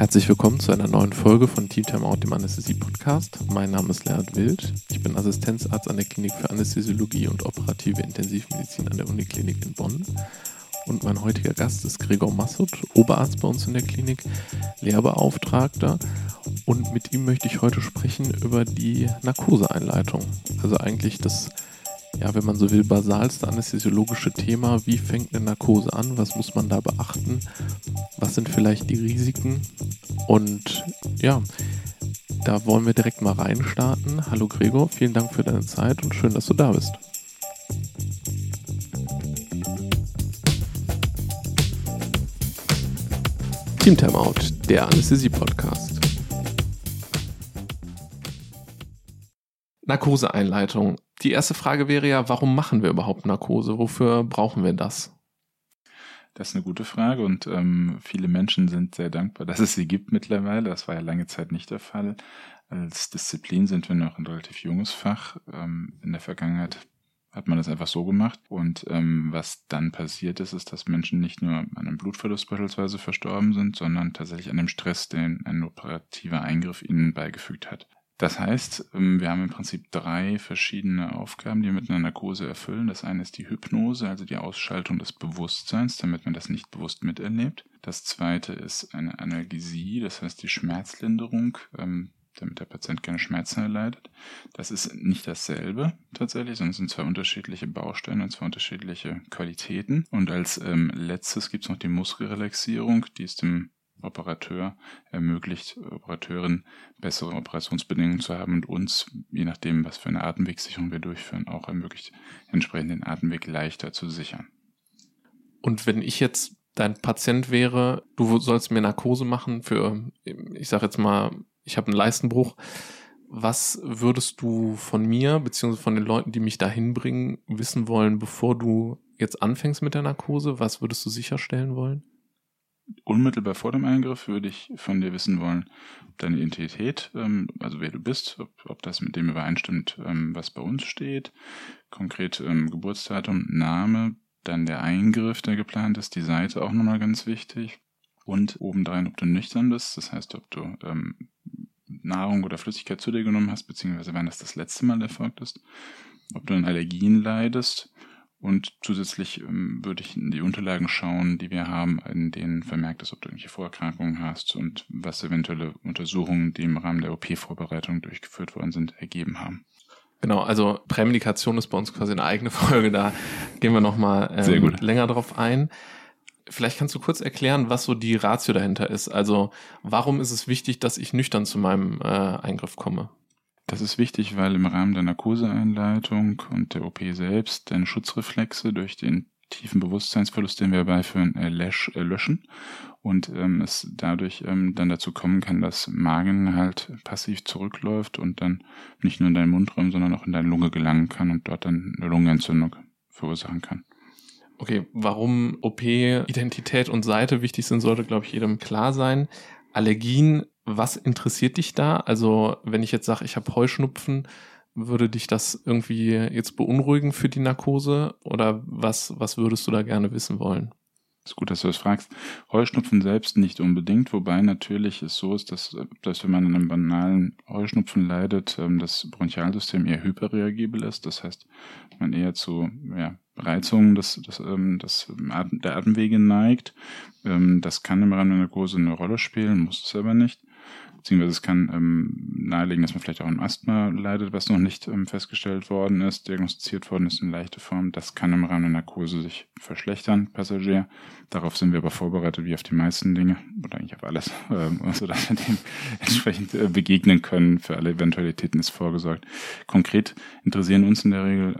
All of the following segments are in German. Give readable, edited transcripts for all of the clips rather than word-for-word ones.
Herzlich willkommen zu einer neuen Folge von Team Time Out, dem Anästhesie-Podcast. Mein Name ist Leonhard Wild. Ich bin Assistenzarzt an der Klinik für Anästhesiologie und operative Intensivmedizin an der Uniklinik in Bonn. Und mein heutiger Gast ist Gregor Massut, Oberarzt bei uns in der Klinik, Lehrbeauftragter. Und mit ihm möchte ich heute sprechen über die Narkoseeinleitung. Also eigentlich das, wenn man so will, basalste anästhesiologische Thema. Wie fängt eine Narkose an? Was muss man da beachten? Was sind vielleicht die Risiken? Und da wollen wir direkt mal reinstarten. Hallo Gregor, vielen Dank für deine Zeit und schön, dass du da bist. Team Time Out, der Anästhesie-Podcast. Narkoseeinleitung. Die erste Frage wäre ja, warum machen wir überhaupt Narkose? Wofür brauchen wir das? Das ist eine gute Frage und viele Menschen sind sehr dankbar, dass es sie gibt mittlerweile. Das war ja lange Zeit nicht der Fall. Als Disziplin sind wir noch ein relativ junges Fach. In der Vergangenheit hat man das einfach so gemacht. Und was dann passiert ist, dass Menschen nicht nur an einem Blutverlust beispielsweise verstorben sind, sondern tatsächlich an dem Stress, den ein operativer Eingriff ihnen beigefügt hat. Das heißt, wir haben im Prinzip 3 verschiedene Aufgaben, die wir mit einer Narkose erfüllen. Das eine ist die Hypnose, also die Ausschaltung des Bewusstseins, damit man das nicht bewusst miterlebt. Das zweite ist eine Analgesie, das heißt die Schmerzlinderung, damit der Patient keine Schmerzen erleidet. Das ist nicht dasselbe tatsächlich, sondern es sind 2 unterschiedliche Bausteine und 2 unterschiedliche Qualitäten. Und als letztes gibt es noch die Muskelrelaxierung, die ist dem Operateur ermöglicht, Operateurin bessere Operationsbedingungen zu haben und uns, je nachdem, was für eine Atemwegssicherung wir durchführen, auch ermöglicht, entsprechend den Atemweg leichter zu sichern. Und wenn ich jetzt dein Patient wäre, du sollst mir Narkose machen für, ich sag jetzt mal, ich habe einen Leistenbruch, was würdest du von mir, beziehungsweise von den Leuten, die mich da hinbringen, wissen wollen, bevor du jetzt anfängst mit der Narkose? Was würdest du sicherstellen wollen? Unmittelbar vor dem Eingriff würde ich von dir wissen wollen, ob deine Identität, also wer du bist, ob das mit dem übereinstimmt, was bei uns steht, konkret Geburtsdatum, Name, dann der Eingriff, der geplant ist, die Seite auch nochmal ganz wichtig und obendrein, ob du nüchtern bist, das heißt, ob du Nahrung oder Flüssigkeit zu dir genommen hast, beziehungsweise wann das letzte Mal erfolgt ist, ob du an Allergien leidest. Und zusätzlich würde ich in die Unterlagen schauen, die wir haben, in denen vermerkt ist, ob du irgendwelche Vorerkrankungen hast und was eventuelle Untersuchungen, die im Rahmen der OP-Vorbereitung durchgeführt worden sind, ergeben haben. Genau, also Prämedikation ist bei uns quasi eine eigene Folge, da gehen wir nochmal länger drauf ein. Vielleicht kannst du kurz erklären, was so die Ratio dahinter ist. Also warum ist es wichtig, dass ich nüchtern zu meinem Eingriff komme? Das ist wichtig, weil im Rahmen der Narkoseeinleitung und der OP selbst deine Schutzreflexe durch den tiefen Bewusstseinsverlust, den wir herbeiführen, löschen und es dadurch dann dazu kommen kann, dass Magen halt passiv zurückläuft und dann nicht nur in deinen Mundraum, sondern auch in deine Lunge gelangen kann und dort dann eine Lungenentzündung verursachen kann. Okay, warum OP, Identität und Seite wichtig sind, sollte, glaube ich, jedem klar sein. Allergien, was interessiert dich da? Also wenn ich jetzt sage, ich habe Heuschnupfen, würde dich das irgendwie jetzt beunruhigen für die Narkose? Oder was würdest du da gerne wissen wollen? Es ist gut, dass du das fragst. Heuschnupfen selbst nicht unbedingt, wobei natürlich es so ist, dass wenn man an einem banalen Heuschnupfen leidet, das Bronchialsystem eher hyperreagibel ist. Das heißt, man eher zu Reizungen der Atemwege neigt. Das kann im Rahmen der Narkose eine Rolle spielen, muss es aber nicht. Beziehungsweise es kann nahelegen, dass man vielleicht auch an Asthma leidet, was noch nicht festgestellt worden ist, diagnostiziert worden ist in leichte Form. Das kann im Rahmen der Narkose sich verschlechtern, Passagier. Darauf sind wir aber vorbereitet, wie auf die meisten Dinge, oder eigentlich auf alles, sodass wir dem entsprechend begegnen können. Für alle Eventualitäten ist vorgesorgt. Konkret interessieren uns in der Regel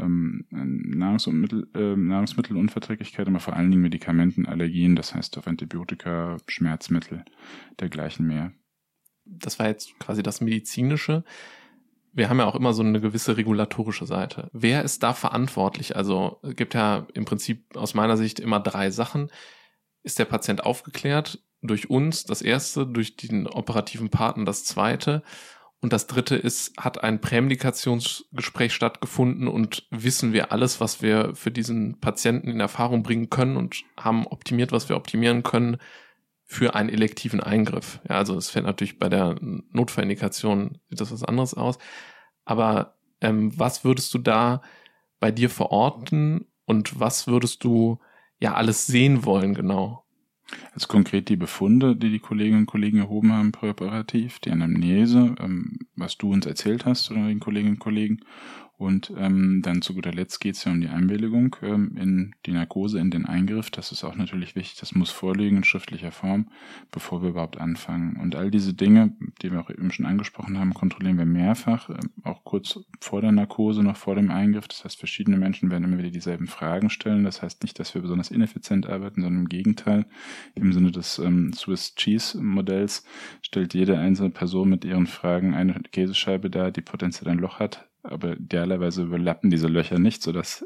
Nahrungsmittelunverträglichkeit, aber vor allen Dingen Medikamenten, Allergien, das heißt auf Antibiotika, Schmerzmittel, dergleichen mehr. Das war jetzt quasi das Medizinische. Wir haben ja auch immer so eine gewisse regulatorische Seite. Wer ist da verantwortlich? Also es gibt ja im Prinzip aus meiner Sicht immer 3 Sachen. Ist der Patient aufgeklärt? Durch uns das erste, durch den operativen Partner das zweite. Und das dritte ist, hat ein Prämedikationsgespräch stattgefunden und wissen wir alles, was wir für diesen Patienten in Erfahrung bringen können und haben optimiert, was wir optimieren können für einen elektiven Eingriff. Ja, also es fällt natürlich bei der Notfallindikation, sieht das was anderes aus. Aber was würdest du da bei dir verorten und was würdest du ja alles sehen wollen genau? Also konkret die Befunde, die Kolleginnen und Kollegen erhoben haben präoperativ, die Anamnese, was du uns erzählt hast oder den Kolleginnen und Kollegen. Und dann zu guter Letzt geht es ja um die Einwilligung in die Narkose, in den Eingriff. Das ist auch natürlich wichtig, das muss vorliegen in schriftlicher Form, bevor wir überhaupt anfangen. Und all diese Dinge, die wir auch eben schon angesprochen haben, kontrollieren wir mehrfach, auch kurz vor der Narkose, noch vor dem Eingriff. Das heißt, verschiedene Menschen werden immer wieder dieselben Fragen stellen. Das heißt nicht, dass wir besonders ineffizient arbeiten, sondern im Gegenteil. Im Sinne des Swiss Cheese Modells stellt jede einzelne Person mit ihren Fragen eine Käsescheibe dar, die potenziell ein Loch hat. Aber idealerweise überlappen diese Löcher nicht, sodass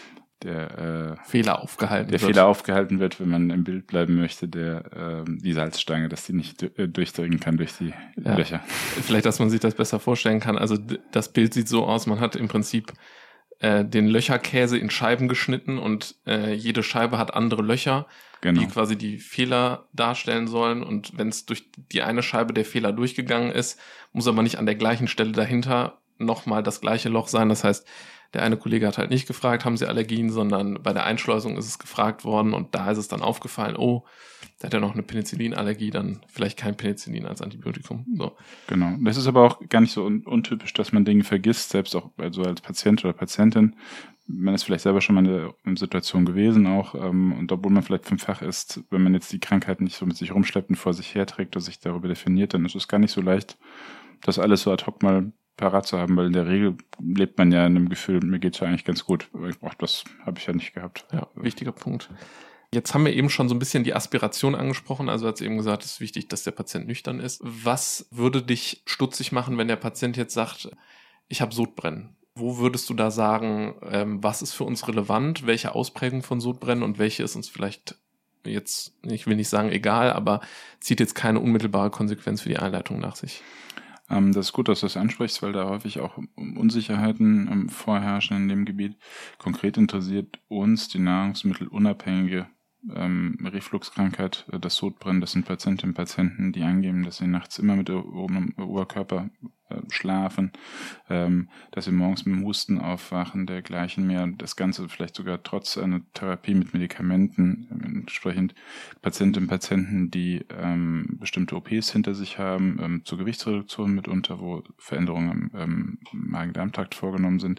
der Fehler aufgehalten wird, wenn man im Bild bleiben möchte, die Salzstange, dass die nicht durchdringen kann durch die Löcher. Vielleicht, dass man sich das besser vorstellen kann. Also das Bild sieht so aus, man hat im Prinzip den Löcherkäse in Scheiben geschnitten und jede Scheibe hat andere Löcher, die quasi die Fehler darstellen sollen. Und wenn es durch die eine Scheibe der Fehler durchgegangen ist, muss aber nicht an der gleichen Stelle dahinter nochmal das gleiche Loch sein. Das heißt, der eine Kollege hat halt nicht gefragt, haben Sie Allergien, sondern bei der Einschleusung ist es gefragt worden und da ist es dann aufgefallen, oh, der hat ja noch eine Penicillinallergie, dann vielleicht kein Penicillin als Antibiotikum. So. Genau. Das ist aber auch gar nicht so untypisch, dass man Dinge vergisst, selbst auch also als Patient oder Patientin. Man ist vielleicht selber schon mal in der Situation gewesen auch und obwohl man vielleicht vom Fach ist, wenn man jetzt die Krankheit nicht so mit sich rumschleppt und vor sich herträgt oder sich darüber definiert, dann ist es gar nicht so leicht, das alles so ad hoc mal parat zu haben, weil in der Regel lebt man ja in einem Gefühl, mir geht's ja eigentlich ganz gut. Ach, das habe ich ja nicht gehabt. Ja, wichtiger Punkt. Jetzt haben wir eben schon so ein bisschen die Aspiration angesprochen, also hat es eben gesagt, es ist wichtig, dass der Patient nüchtern ist. Was würde dich stutzig machen, wenn der Patient jetzt sagt, ich habe Sodbrennen? Wo würdest du da sagen, was ist für uns relevant, welche Ausprägung von Sodbrennen und welche ist uns vielleicht jetzt, ich will nicht sagen egal, aber zieht jetzt keine unmittelbare Konsequenz für die Einleitung nach sich? Das ist gut, dass du das ansprichst, weil da häufig auch Unsicherheiten vorherrschen in dem Gebiet. Konkret interessiert uns die nahrungsmittelunabhängige Refluxkrankheit, das Sodbrennen. Das sind Patientinnen und Patienten, die angeben, dass sie nachts immer mit erhobenem Oberkörper schlafen, dass sie morgens mit dem Husten aufwachen, dergleichen mehr. Das Ganze vielleicht sogar trotz einer Therapie mit Medikamenten. Entsprechend Patientinnen und Patienten, die bestimmte OPs hinter sich haben, zur Gewichtsreduktion mitunter, wo Veränderungen im Magen-Darm-Trakt vorgenommen sind.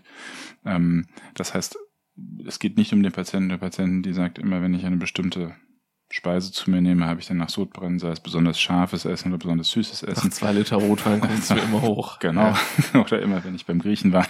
Das heißt, es geht nicht um den Patienten oder Patienten, die sagt, immer wenn ich eine bestimmte Speise zu mir nehme, habe ich danach Sodbrennen, sei es besonders scharfes Essen oder besonders süßes Essen. 2 Liter Rotwein kommt es mir immer hoch. Genau. Ja. Oder immer, wenn ich beim Griechen war.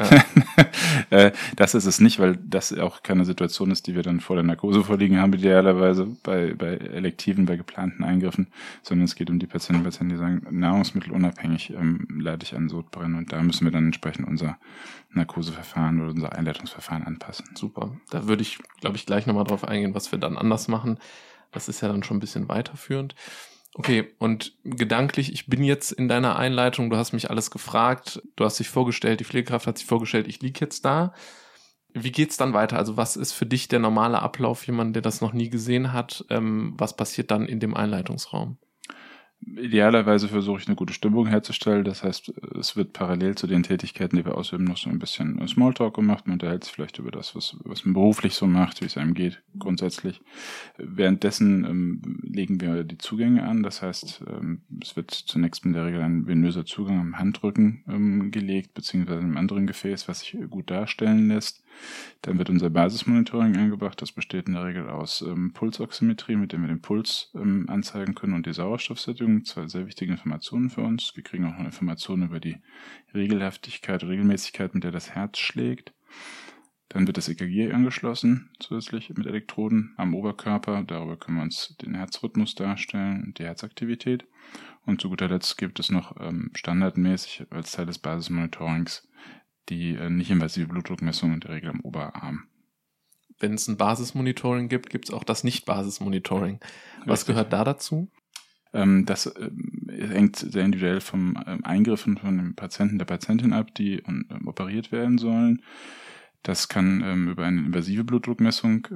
Ja. Das ist es nicht, weil das auch keine Situation ist, die wir dann vor der Narkose vorliegen haben, idealerweise bei elektiven, bei geplanten Eingriffen, sondern es geht um die Patientinnen und Patienten, die sagen, nahrungsmittelunabhängig leide ich an Sodbrennen und da müssen wir dann entsprechend unser Narkoseverfahren oder unser Einleitungsverfahren anpassen. Super. Da würde ich, glaube ich, gleich nochmal drauf eingehen, was wir dann anders machen. Das ist ja dann schon ein bisschen weiterführend. Okay, und gedanklich, ich bin jetzt in deiner Einleitung, du hast mich alles gefragt, du hast dich vorgestellt, die Pflegekraft hat sich vorgestellt, ich liege jetzt da. Wie geht's dann weiter? Also was ist für dich der normale Ablauf, jemand, der das noch nie gesehen hat? Was passiert dann in dem Einleitungsraum? Idealerweise versuche ich eine gute Stimmung herzustellen. Das heißt, es wird parallel zu den Tätigkeiten, die wir ausüben, noch so ein bisschen Smalltalk gemacht. Man unterhält sich vielleicht über das, was man beruflich so macht, wie es einem geht, grundsätzlich. Währenddessen legen wir die Zugänge an. Das heißt, es wird zunächst in der Regel ein venöser Zugang am Handrücken gelegt, beziehungsweise in einem anderen Gefäß, was sich gut darstellen lässt. Dann wird unser Basismonitoring angebracht. Das besteht in der Regel aus Pulsoximetrie, mit dem wir den Puls anzeigen können, und die Sauerstoffsättigung. 2 sehr wichtige Informationen für uns. Wir kriegen auch noch Informationen über die Regelhaftigkeit, Regelmäßigkeit, mit der das Herz schlägt. Dann wird das EKG angeschlossen, zusätzlich mit Elektroden am Oberkörper. Darüber können wir uns den Herzrhythmus darstellen und die Herzaktivität. Und zu guter Letzt gibt es noch standardmäßig als Teil des Basismonitorings die nicht-invasive Blutdruckmessung in der Regel am Oberarm. Wenn es ein Basismonitoring gibt, gibt es auch das Nicht-Basis-Monitoring. Was gehört da dazu? Das hängt sehr individuell vom Eingriff von dem Patienten, der Patientin ab, die operiert werden sollen. Das kann über eine invasive Blutdruckmessung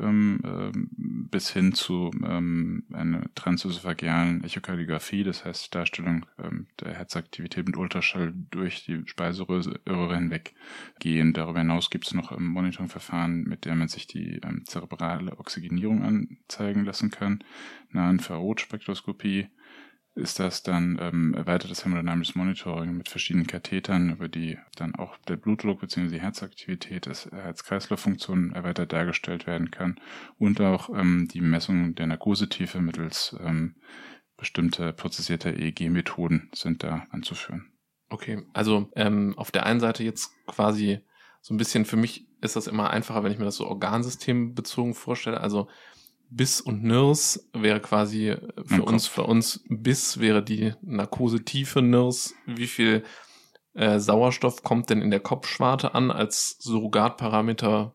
bis hin zu einer transösophagealen Echokardiographie, das heißt Darstellung der Herzaktivität mit Ultraschall durch die Speiseröhre hinweg gehen. Darüber hinaus gibt es noch Monitoringverfahren, mit der man sich die zerebrale Oxygenierung anzeigen lassen kann. Eine Infrarotspektroskopie ist das dann erweitertes hämodynamisches Monitoring mit verschiedenen Kathetern, über die dann auch der Blutdruck bzw. die Herzaktivität, das Herz-Kreislauf-Funktion erweitert dargestellt werden kann und auch die Messung der Narkosetiefe mittels bestimmter prozessierter EEG-Methoden sind da anzuführen. Okay, also auf der einen Seite jetzt quasi so ein bisschen, für mich ist das immer einfacher, wenn ich mir das so organsystembezogen vorstelle, also BIS und NIRS wäre quasi für uns BIS wäre die Narkosetiefe, NIRS, wie viel Sauerstoff kommt denn in der Kopfschwarte an als Surrogatparameter,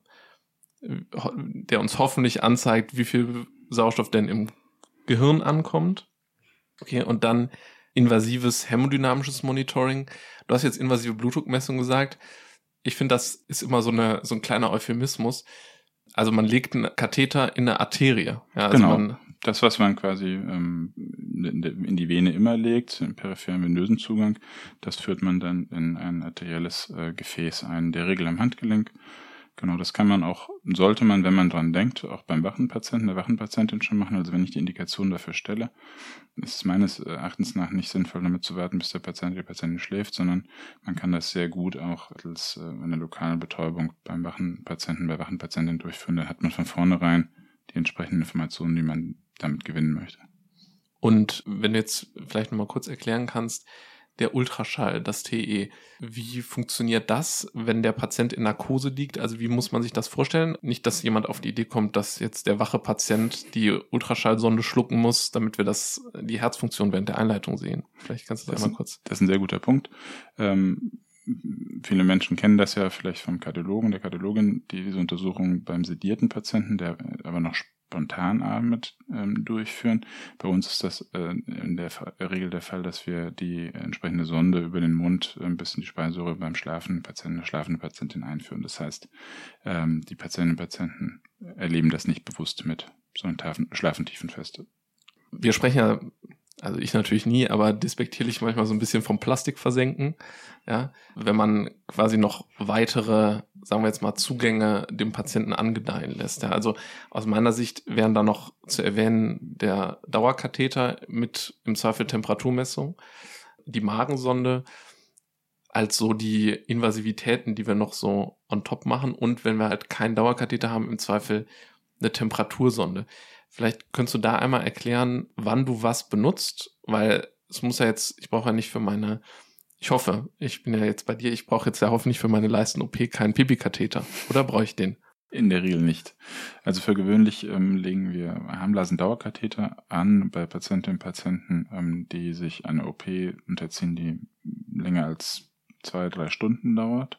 der uns hoffentlich anzeigt, wie viel Sauerstoff denn im Gehirn ankommt. Okay, und dann invasives hämodynamisches Monitoring. Du hast jetzt invasive Blutdruckmessung gesagt. Ich finde, das ist immer so ein kleiner Euphemismus. Also man legt einen Katheter in eine Arterie. Ja, also genau, das, was man quasi in die Vene immer legt, im peripheren venösen Zugang, das führt man dann in ein arterielles Gefäß ein, in der Regel am Handgelenk. Genau, das kann man auch, sollte man, wenn man dran denkt, auch beim wachen Patienten, der wachen Patientin schon machen. Also wenn ich die Indikation dafür stelle, ist es meines Erachtens nach nicht sinnvoll, damit zu warten, bis der Patient oder die Patientin schläft, sondern man kann das sehr gut auch als eine lokale Betäubung beim wachen Patienten, bei wachen Patientinnen durchführen. Da hat man von vornherein die entsprechenden Informationen, die man damit gewinnen möchte. Und wenn du jetzt vielleicht nochmal kurz erklären kannst, der Ultraschall, das TE, wie funktioniert das, wenn der Patient in Narkose liegt? Also wie muss man sich das vorstellen? Nicht, dass jemand auf die Idee kommt, dass jetzt der wache Patient die Ultraschallsonde schlucken muss, damit wir die Herzfunktion während der Einleitung sehen. Vielleicht kannst du das einmal kurz. Das ist ein sehr guter Punkt. Viele Menschen kennen das ja vielleicht vom Kardiologen, der Kardiologin, die diese Untersuchung beim sedierten Patienten, der aber noch spontan atmet, durchführen. Bei uns ist das in der Regel der Fall, dass wir die entsprechende Sonde über den Mund bis in die Speiseröhre beim schlafenden Patienten, der schlafenden Patientin einführen. Das heißt, die Patientinnen und Patienten erleben das nicht bewusst mit, sondern schlafen tiefenfest. Wir sprechen ja, also ich natürlich nie, aber despektierlich manchmal so ein bisschen vom Plastik versenken. Ja, wenn man quasi noch weitere, sagen wir jetzt mal, Zugänge dem Patienten angedeihen lässt. Ja, also aus meiner Sicht wären da noch zu erwähnen der Dauerkatheter mit im Zweifel Temperaturmessung, die Magensonde als so die Invasivitäten, die wir noch so on top machen und wenn wir halt keinen Dauerkatheter haben, im Zweifel eine Temperatursonde. Vielleicht könntest du da einmal erklären, wann du was benutzt, weil es muss ja jetzt, ich brauche ja nicht für meine, ich hoffe, ich bin ja jetzt bei dir, ich brauche jetzt ja hoffentlich für meine Leisten-OP keinen Pipi-Katheter. Oder brauche ich den? In der Regel nicht. Also für gewöhnlich legen wir Harnblasendauerkatheter an bei Patientinnen und Patienten, die sich eine OP unterziehen, die länger als 2-3 Stunden dauert.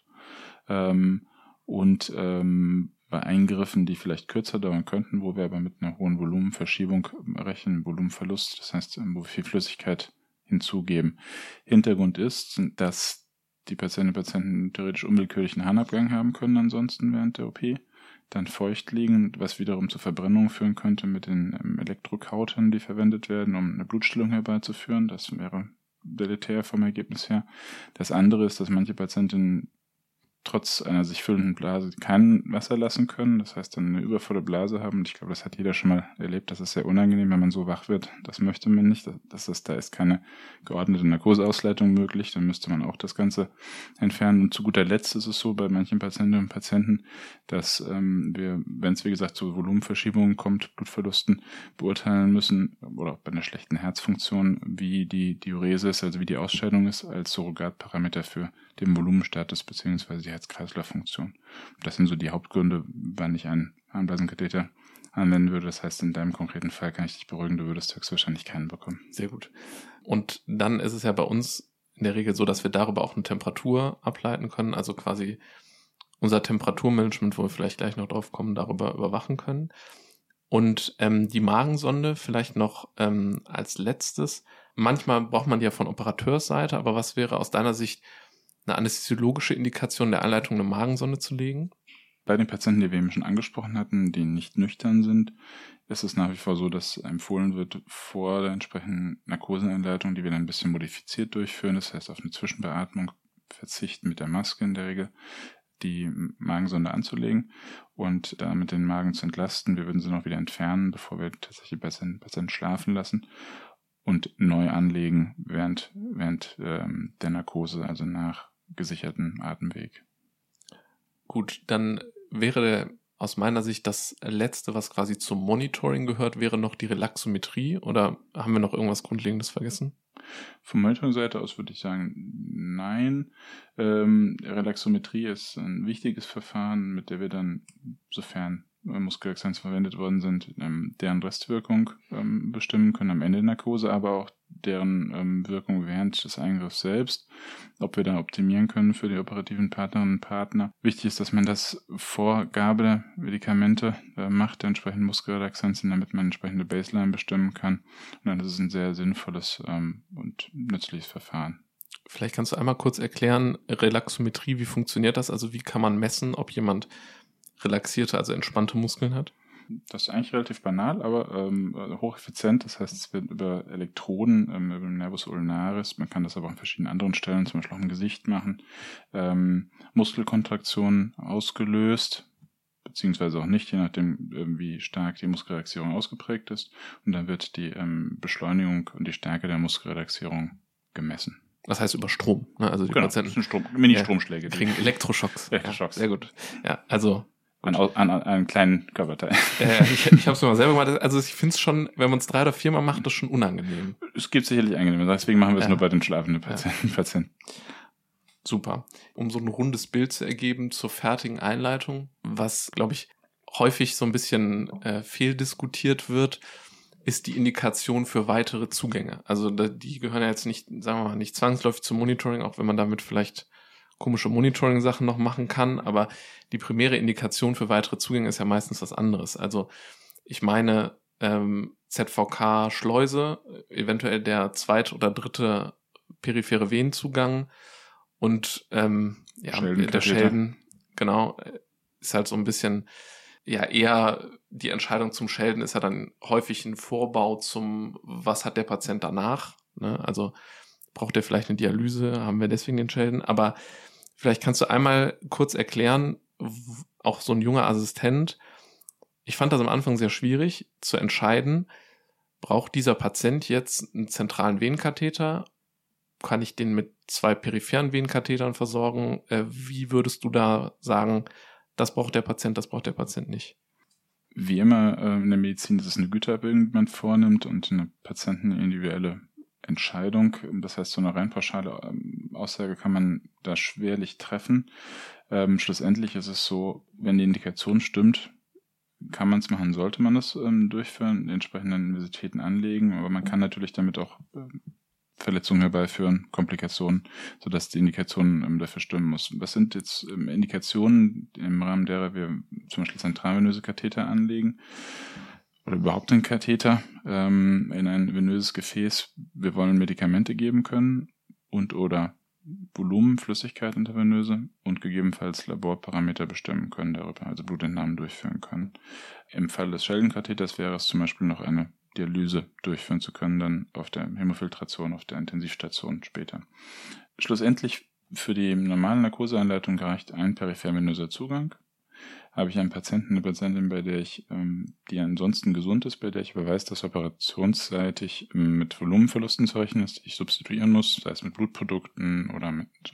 Bei Eingriffen, die vielleicht kürzer dauern könnten, wo wir aber mit einer hohen Volumenverschiebung rechnen, Volumenverlust, das heißt, wo wir viel Flüssigkeit hinzugeben. Hintergrund ist, dass die Patientinnen und Patienten theoretisch unwillkürlichen Harnabgang haben können ansonsten während der OP, dann feucht liegen, was wiederum zur Verbrennung führen könnte mit den Elektrokautern, die verwendet werden, um eine Blutstillung herbeizuführen. Das wäre deletär vom Ergebnis her. Das andere ist, dass manche Patientinnen trotz einer sich füllenden Blase kein Wasser lassen können, das heißt dann eine übervolle Blase haben. Und ich glaube, das hat jeder schon mal erlebt. Das ist sehr unangenehm, wenn man so wach wird. Das möchte man nicht. Da ist keine geordnete Narkoseausleitung möglich. Dann müsste man auch das Ganze entfernen. Und zu guter Letzt ist es so bei manchen Patientinnen und Patienten, dass wir, wenn es wie gesagt zu Volumenverschiebungen kommt, Blutverlusten, beurteilen müssen, oder auch bei einer schlechten Herzfunktion, wie die Diurese ist, also wie die Ausscheidung ist, als Surrogatparameter für den Volumenstatus bzw. die Herz-Kreislauf-Funktion. Das sind so die Hauptgründe, wann ich einen Harnblasenkatheter anwenden würde. Das heißt, in deinem konkreten Fall kann ich dich beruhigen, du würdest höchstwahrscheinlich keinen bekommen. Sehr gut. Und dann ist es ja bei uns in der Regel so, dass wir darüber auch eine Temperatur ableiten können, also quasi unser Temperaturmanagement, wo wir vielleicht gleich noch drauf kommen, darüber überwachen können. Und die Magensonde vielleicht noch als letztes. Manchmal braucht man die ja von Operateursseite, aber was wäre aus deiner Sicht eine anästhesiologische Indikation der Einleitung, eine Magensonde zu legen? Bei den Patienten, die wir eben schon angesprochen hatten, die nicht nüchtern sind, ist es nach wie vor so, dass empfohlen wird, vor der entsprechenden Narkoseeinleitung, die wir dann ein bisschen modifiziert durchführen, das heißt auf eine Zwischenbeatmung verzichten mit der Maske in der Regel, die Magensonde anzulegen und damit den Magen zu entlasten. Wir würden sie noch wieder entfernen, bevor wir tatsächlich die Patienten schlafen lassen und neu anlegen während der Narkose, also nach gesichertem Atemweg. Gut, dann wäre aus meiner Sicht das Letzte, was quasi zum Monitoring gehört, wäre noch die Relaxometrie, oder haben wir noch irgendwas Grundlegendes vergessen? Von Monitoring-Seite aus würde ich sagen, nein. Relaxometrie ist ein wichtiges Verfahren, mit der wir dann, sofern Muskelrelaxanzen verwendet worden sind, deren Restwirkung bestimmen können am Ende der Narkose, aber auch deren Wirkung während des Eingriffs selbst, ob wir da optimieren können für die operativen Partnerinnen und Partner. Wichtig ist, dass man das vor Gabe der Medikamente macht, der entsprechenden Muskelrelaxanzen, damit man entsprechende Baseline bestimmen kann. Und dann ist es ein sehr sinnvolles und nützliches Verfahren. Vielleicht kannst du einmal kurz erklären, Relaxometrie, wie funktioniert das? Also wie kann man messen, ob jemand relaxierte, also entspannte Muskeln hat? Das ist eigentlich relativ banal, aber hocheffizient. Das heißt, es wird über Elektroden, über den Nervus ulnaris, man kann das aber auch an verschiedenen anderen Stellen, zum Beispiel auch im Gesicht machen, Muskelkontraktionen ausgelöst, beziehungsweise auch nicht, je nachdem, wie stark die Muskelrelaxierung ausgeprägt ist. Und dann wird die Beschleunigung und die Stärke der Muskelrelaxierung gemessen. Das heißt über Strom, ne? Also die Patienten Mini-Stromschläge. Kriegen Elektroschocks. Elektroschocks. Ja, sehr gut. Ja, also an einen kleinen Körperteil. Ich habe es mir mal selber gemacht. Also ich finde es schon, wenn man es 3 oder 4 Mal macht, das schon unangenehm. Es gibt sicherlich angenehme. Deswegen machen wir es nur bei den schlafenden Patienten. Super. Um so ein rundes Bild zu ergeben zur fertigen Einleitung, was, glaube ich, häufig so ein bisschen fehldiskutiert wird, ist die Indikation für weitere Zugänge. Also die gehören ja jetzt nicht, sagen wir mal, nicht zwangsläufig zum Monitoring, auch wenn man damit vielleicht komische Monitoring-Sachen noch machen kann, aber die primäre Indikation für weitere Zugänge ist ja meistens was anderes. Also ich meine ZVK-Schleuse, eventuell der 2. oder 3. periphere Venenzugang und der Schelden, genau, ist halt so ein bisschen, ja, eher die Entscheidung zum Schelden ist ja dann häufig ein Vorbau zum, was hat der Patient danach, ne? Also braucht er vielleicht eine Dialyse, haben wir deswegen den Schelden, aber vielleicht kannst du einmal kurz erklären, auch so ein junger Assistent, ich fand das am Anfang sehr schwierig zu entscheiden, braucht dieser Patient jetzt einen zentralen Venenkatheter? Kann ich den mit 2 peripheren Venenkathetern versorgen? Wie würdest du da sagen, das braucht der Patient nicht? Wie immer in der Medizin ist es eine Güterbildung, die man vornimmt und eine patientenindividuelle Entscheidung. Das heißt, so eine rein pauschale Aussage kann man da schwerlich treffen. Schlussendlich ist es so, wenn die Indikation stimmt, kann man es machen, sollte man es durchführen, die entsprechenden Universitäten anlegen, aber man kann natürlich damit auch Verletzungen herbeiführen, Komplikationen, sodass die Indikation dafür stimmen muss. Was sind jetzt Indikationen, im Rahmen derer wir zum Beispiel zentralvenöse Katheter anlegen oder überhaupt einen Katheter in ein venöses Gefäß? Wir wollen Medikamente geben können und oder Volumen, Flüssigkeit intravenöse und gegebenenfalls Laborparameter bestimmen können darüber, also Blutentnahmen durchführen können. Im Fall des Scheldenkatheters wäre es zum Beispiel noch eine Dialyse durchführen zu können, dann auf der Hämofiltration, auf der Intensivstation später. Schlussendlich für die normale Narkoseeinleitung reicht ein periphervenöser Zugang. Habe ich einen Patienten, eine Patientin, bei der ich, die ansonsten gesund ist, bei der ich aber weiß, dass operationsseitig mit Volumenverlusten zu rechnen ist, die ich substituieren muss, sei es mit Blutprodukten oder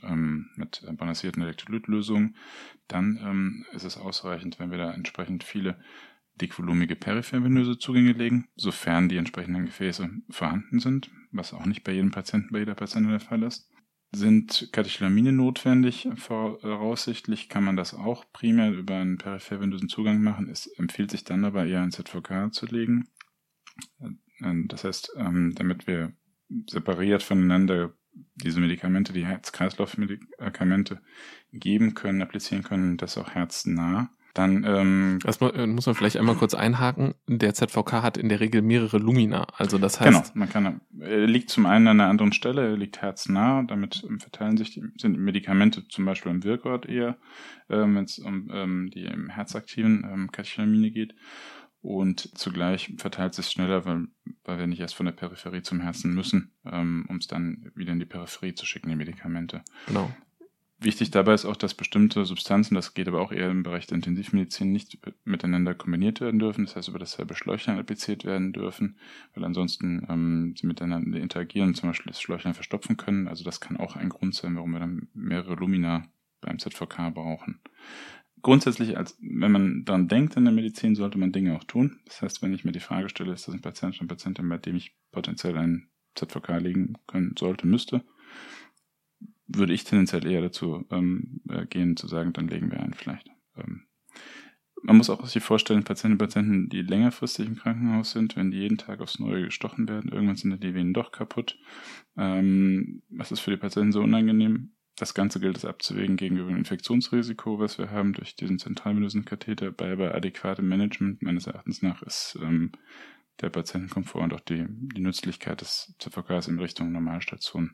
mit balancierten Elektrolytlösungen, dann ist es ausreichend, wenn wir da entsprechend viele dickvolumige periphervenöse Zugänge legen, sofern die entsprechenden Gefäße vorhanden sind, was auch nicht bei jedem Patienten, bei jeder Patientin der Fall ist. Sind Katecholamine notwendig? Voraussichtlich kann man das auch primär über einen periphervenösen Zugang machen. Es empfiehlt sich dann aber eher ein ZVK zu legen. Das heißt, damit wir separiert voneinander diese Medikamente, die Herz-Kreislauf-Medikamente geben können, applizieren können, das auch herznah. Dann das muss man vielleicht einmal kurz einhaken. Der ZVK hat in der Regel mehrere Lumina. Also das heißt... Genau, er liegt zum einen an einer anderen Stelle, er liegt herznah, damit verteilen sind Medikamente zum Beispiel im Wirkort eher, wenn es um die im herzaktiven Katecholamine geht. Und zugleich verteilt es sich schneller, weil wir nicht erst von der Peripherie zum Herzen müssen, um es dann wieder in die Peripherie zu schicken, die Medikamente. Genau. Wichtig dabei ist auch, dass bestimmte Substanzen, das geht aber auch eher im Bereich der Intensivmedizin, nicht miteinander kombiniert werden dürfen, das heißt über dasselbe Schläuchlein appliziert werden dürfen, weil ansonsten sie miteinander interagieren und zum Beispiel das Schläuchlein verstopfen können. Also das kann auch ein Grund sein, warum wir dann mehrere Lumina beim ZVK brauchen. Grundsätzlich, wenn man daran denkt in der Medizin, sollte man Dinge auch tun. Das heißt, wenn ich mir die Frage stelle, ist das ein Patient oder eine Patientin, bei dem ich potenziell einen ZVK legen können sollte, müsste, würde ich tendenziell eher dazu gehen, zu sagen, dann legen wir einen vielleicht. Man muss auch sich vorstellen, Patientinnen und Patienten, die längerfristig im Krankenhaus sind, wenn die jeden Tag aufs Neue gestochen werden, irgendwann sind die Venen doch kaputt. Was ist für die Patienten so unangenehm? Das Ganze gilt es abzuwägen gegenüber dem Infektionsrisiko, was wir haben durch diesen zentralvenösen Katheter. Bei adäquatem Management meines Erachtens nach ist der Patientenkomfort und auch die Nützlichkeit des ZVKs in Richtung Normalstation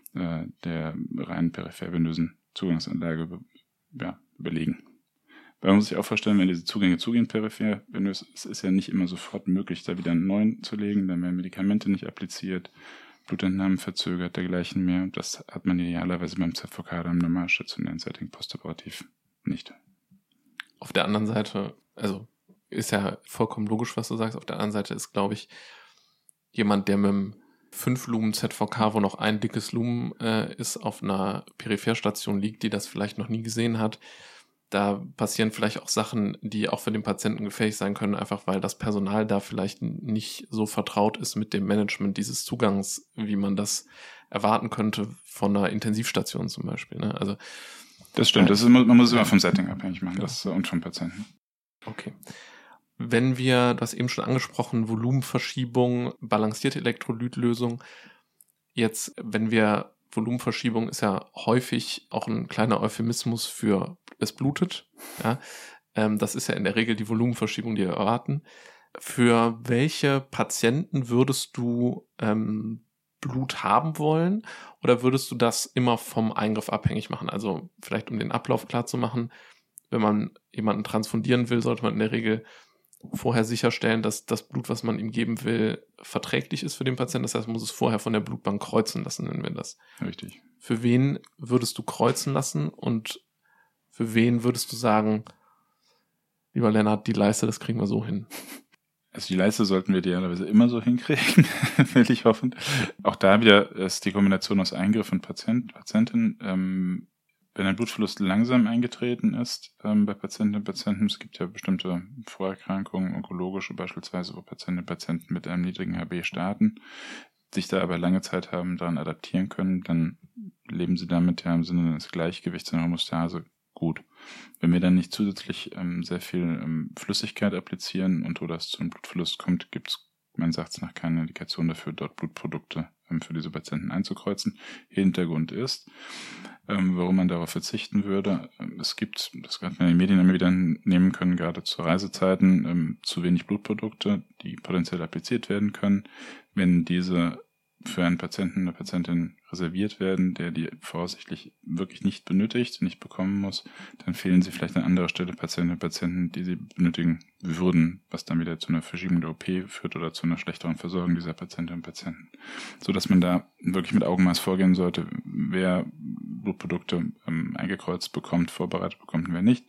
der reinen periphervenösen Zugangsanlage überlegen. Weil man muss sich auch vorstellen, wenn diese Zugänge zugehen periphervenös, es ist ja nicht immer sofort möglich, da wieder einen neuen zu legen, dann werden Medikamente nicht appliziert, Blutentnahmen verzögert, dergleichen mehr. Das hat man idealerweise beim ZVK im normalstationären Setting postoperativ nicht. Auf der anderen Seite, also ist ja vollkommen logisch, was du sagst, auf der anderen Seite ist, glaube ich, jemand, der mit einem 5-Lumen-ZVK, wo noch ein dickes Lumen ist, auf einer Peripherstation liegt, die das vielleicht noch nie gesehen hat. Da passieren vielleicht auch Sachen, die auch für den Patienten gefährlich sein können, einfach weil das Personal da vielleicht nicht so vertraut ist mit dem Management dieses Zugangs, wie man das erwarten könnte von einer Intensivstation zum Beispiel. Ne? Also das stimmt, man muss es immer vom Setting abhängig machen und vom Patienten. Okay. Wenn wir, du hast eben schon angesprochen, Volumenverschiebung, balancierte Elektrolytlösung. Jetzt, wenn wir, Volumenverschiebung ist ja häufig auch ein kleiner Euphemismus für es blutet. Ja? Das ist ja in der Regel die Volumenverschiebung, die wir erwarten. Für welche Patienten würdest du Blut haben wollen? Oder würdest du das immer vom Eingriff abhängig machen? Also vielleicht, um den Ablauf klar zu machen, wenn man jemanden transfundieren will, sollte man in der Regel vorher sicherstellen, dass das Blut, was man ihm geben will, verträglich ist für den Patienten. Das heißt, man muss es vorher von der Blutbank kreuzen lassen, nennen wir das. Richtig. Für wen würdest du kreuzen lassen und für wen würdest du sagen, lieber Lennart, die Leiste, das kriegen wir so hin? Also die Leiste sollten wir idealerweise immer so hinkriegen, will ich hoffen. Auch da wieder ist die Kombination aus Eingriff und Patientin. Wenn ein Blutverlust langsam eingetreten ist bei Patientinnen und Patienten, es gibt ja bestimmte Vorerkrankungen, onkologische beispielsweise, wo Patientinnen und Patienten mit einem niedrigen HB starten, sich da aber lange Zeit haben daran adaptieren können, dann leben sie damit ja im Sinne des Gleichgewichts in der Homostase gut. Wenn wir dann nicht zusätzlich sehr viel Flüssigkeit applizieren und oder es zu einem Blutverlust kommt, gibt es meines Erachtens nach keine Indikation dafür, dort Blutprodukte für diese Patienten einzukreuzen. Hintergrund ist, warum man darauf verzichten würde. Es gibt, das hat man in den Medien immer wieder nehmen können, gerade zu Reisezeiten, zu wenig Blutprodukte, die potenziell appliziert werden können. Wenn diese für einen Patienten, eine Patientin reserviert werden, der die voraussichtlich wirklich nicht benötigt, nicht bekommen muss, dann fehlen sie vielleicht an anderer Stelle Patientinnen und Patienten, die sie benötigen würden, was dann wieder zu einer Verschiebung der OP führt oder zu einer schlechteren Versorgung dieser Patientinnen und Patienten. So dass man da wirklich mit Augenmaß vorgehen sollte, wer Blutprodukte eingekreuzt bekommt, vorbereitet bekommt und wer nicht.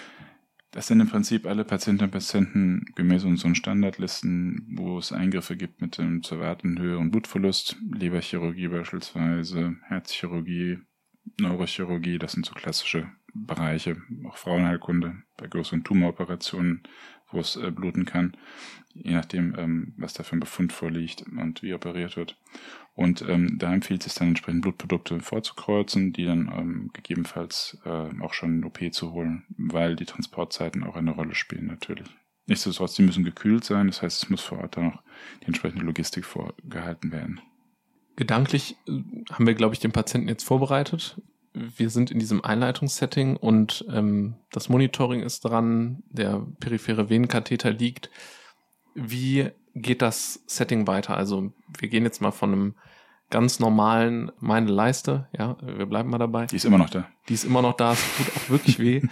Das sind im Prinzip alle Patientinnen und Patienten gemäß unseren Standardlisten, wo es Eingriffe gibt mit dem zu erwartenden höheren Blutverlust, Leberchirurgie beispielsweise, Herzchirurgie, Neurochirurgie, das sind so klassische Bereiche, auch Frauenheilkunde bei größeren Tumoroperationen, wo es bluten kann, je nachdem, was da für ein Befund vorliegt und wie operiert wird. Und da empfiehlt es sich dann entsprechend Blutprodukte vorzukreuzen, die dann gegebenenfalls auch schon in OP zu holen, weil die Transportzeiten auch eine Rolle spielen natürlich. Nichtsdestotrotz, die müssen gekühlt sein, das heißt, es muss vor Ort dann auch die entsprechende Logistik vorgehalten werden. Gedanklich haben wir, glaube ich, den Patienten jetzt vorbereitet. wir sind in diesem Einleitungssetting und das Monitoring ist dran, der periphere Venenkatheter liegt. Wie geht das Setting weiter? Also wir gehen jetzt mal von einem ganz normalen, meine Leiste, ja, wir bleiben mal dabei. Die ist immer noch da. Es tut auch wirklich weh.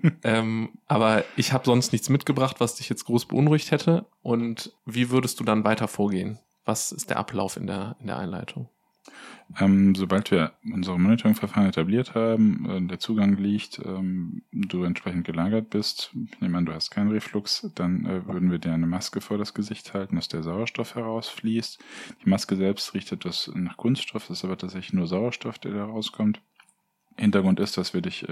Aber ich habe sonst nichts mitgebracht, was dich jetzt groß beunruhigt hätte. Und wie würdest du dann weiter vorgehen? Was ist der Ablauf in der Einleitung? Sobald wir unsere Monitoring-Verfahren etabliert haben, der Zugang liegt, du entsprechend gelagert bist, ich nehme an, du hast keinen Reflux, dann würden wir dir eine Maske vor das Gesicht halten, dass der Sauerstoff herausfließt. Die Maske selbst riecht etwas nach Kunststoff, das ist aber tatsächlich nur Sauerstoff, der da rauskommt. Hintergrund ist, dass wir dich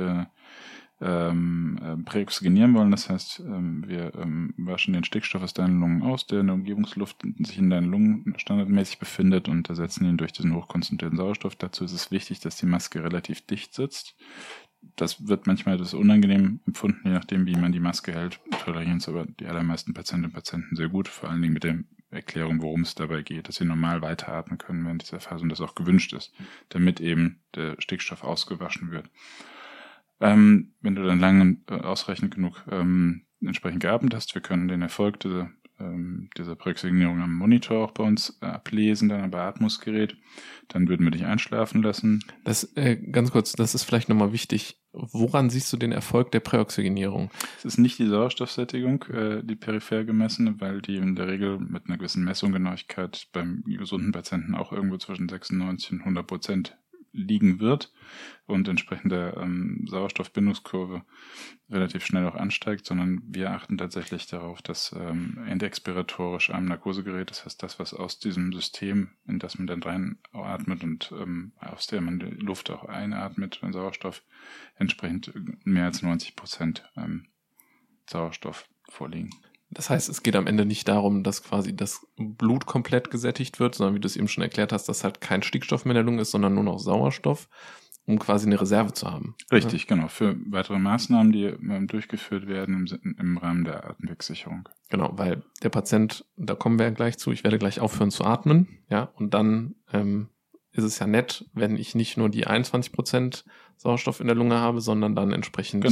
präoxygenieren wollen, das heißt, wir waschen den Stickstoff aus deinen Lungen aus, der in der Umgebungsluft sich in deinen Lungen standardmäßig befindet, und ersetzen ihn durch diesen hochkonzentrierten Sauerstoff. Dazu ist es wichtig, dass die Maske relativ dicht sitzt. Das wird manchmal etwas unangenehm empfunden, je nachdem, wie man die Maske hält. Tolerieren es aber die allermeisten Patientinnen und Patienten sehr gut, vor allen Dingen mit der Erklärung, worum es dabei geht, dass sie normal weiteratmen können während dieser Phase und das auch gewünscht ist, damit eben der Stickstoff ausgewaschen wird. Wenn du dann lange ausreichend genug entsprechend geatmet hast, wir können den Erfolg dieser Präoxygenierung am Monitor auch bei uns ablesen, dann am Beatmungsgerät. Dann würden wir dich einschlafen lassen. Das ganz kurz, das ist vielleicht nochmal wichtig. Woran siehst du den Erfolg der Präoxygenierung? Es ist nicht die Sauerstoffsättigung, die peripher gemessene, weil die in der Regel mit einer gewissen Messungsgenauigkeit beim gesunden Patienten auch irgendwo zwischen 96 und 100% liegen wird und entsprechend der Sauerstoffbindungskurve relativ schnell auch ansteigt, sondern wir achten tatsächlich darauf, dass endexpiratorisch am Narkosegerät, das heißt das, was aus diesem System, in das man dann reinatmet und aus der man die Luft auch einatmet, den Sauerstoff, entsprechend mehr als 90% Sauerstoff vorliegen. Das heißt, es geht am Ende nicht darum, dass quasi das Blut komplett gesättigt wird, sondern wie du es eben schon erklärt hast, dass halt kein Stickstoff mehr in der Lunge ist, sondern nur noch Sauerstoff, um quasi eine Reserve zu haben. Richtig, genau. Für weitere Maßnahmen, die durchgeführt werden im Rahmen der Atemwegssicherung. Genau, weil der Patient, da kommen wir ja gleich zu, ich werde gleich aufhören zu atmen, ja, und dann ist es ja nett, wenn ich nicht nur die 21% Sauerstoff in der Lunge habe, sondern dann entsprechend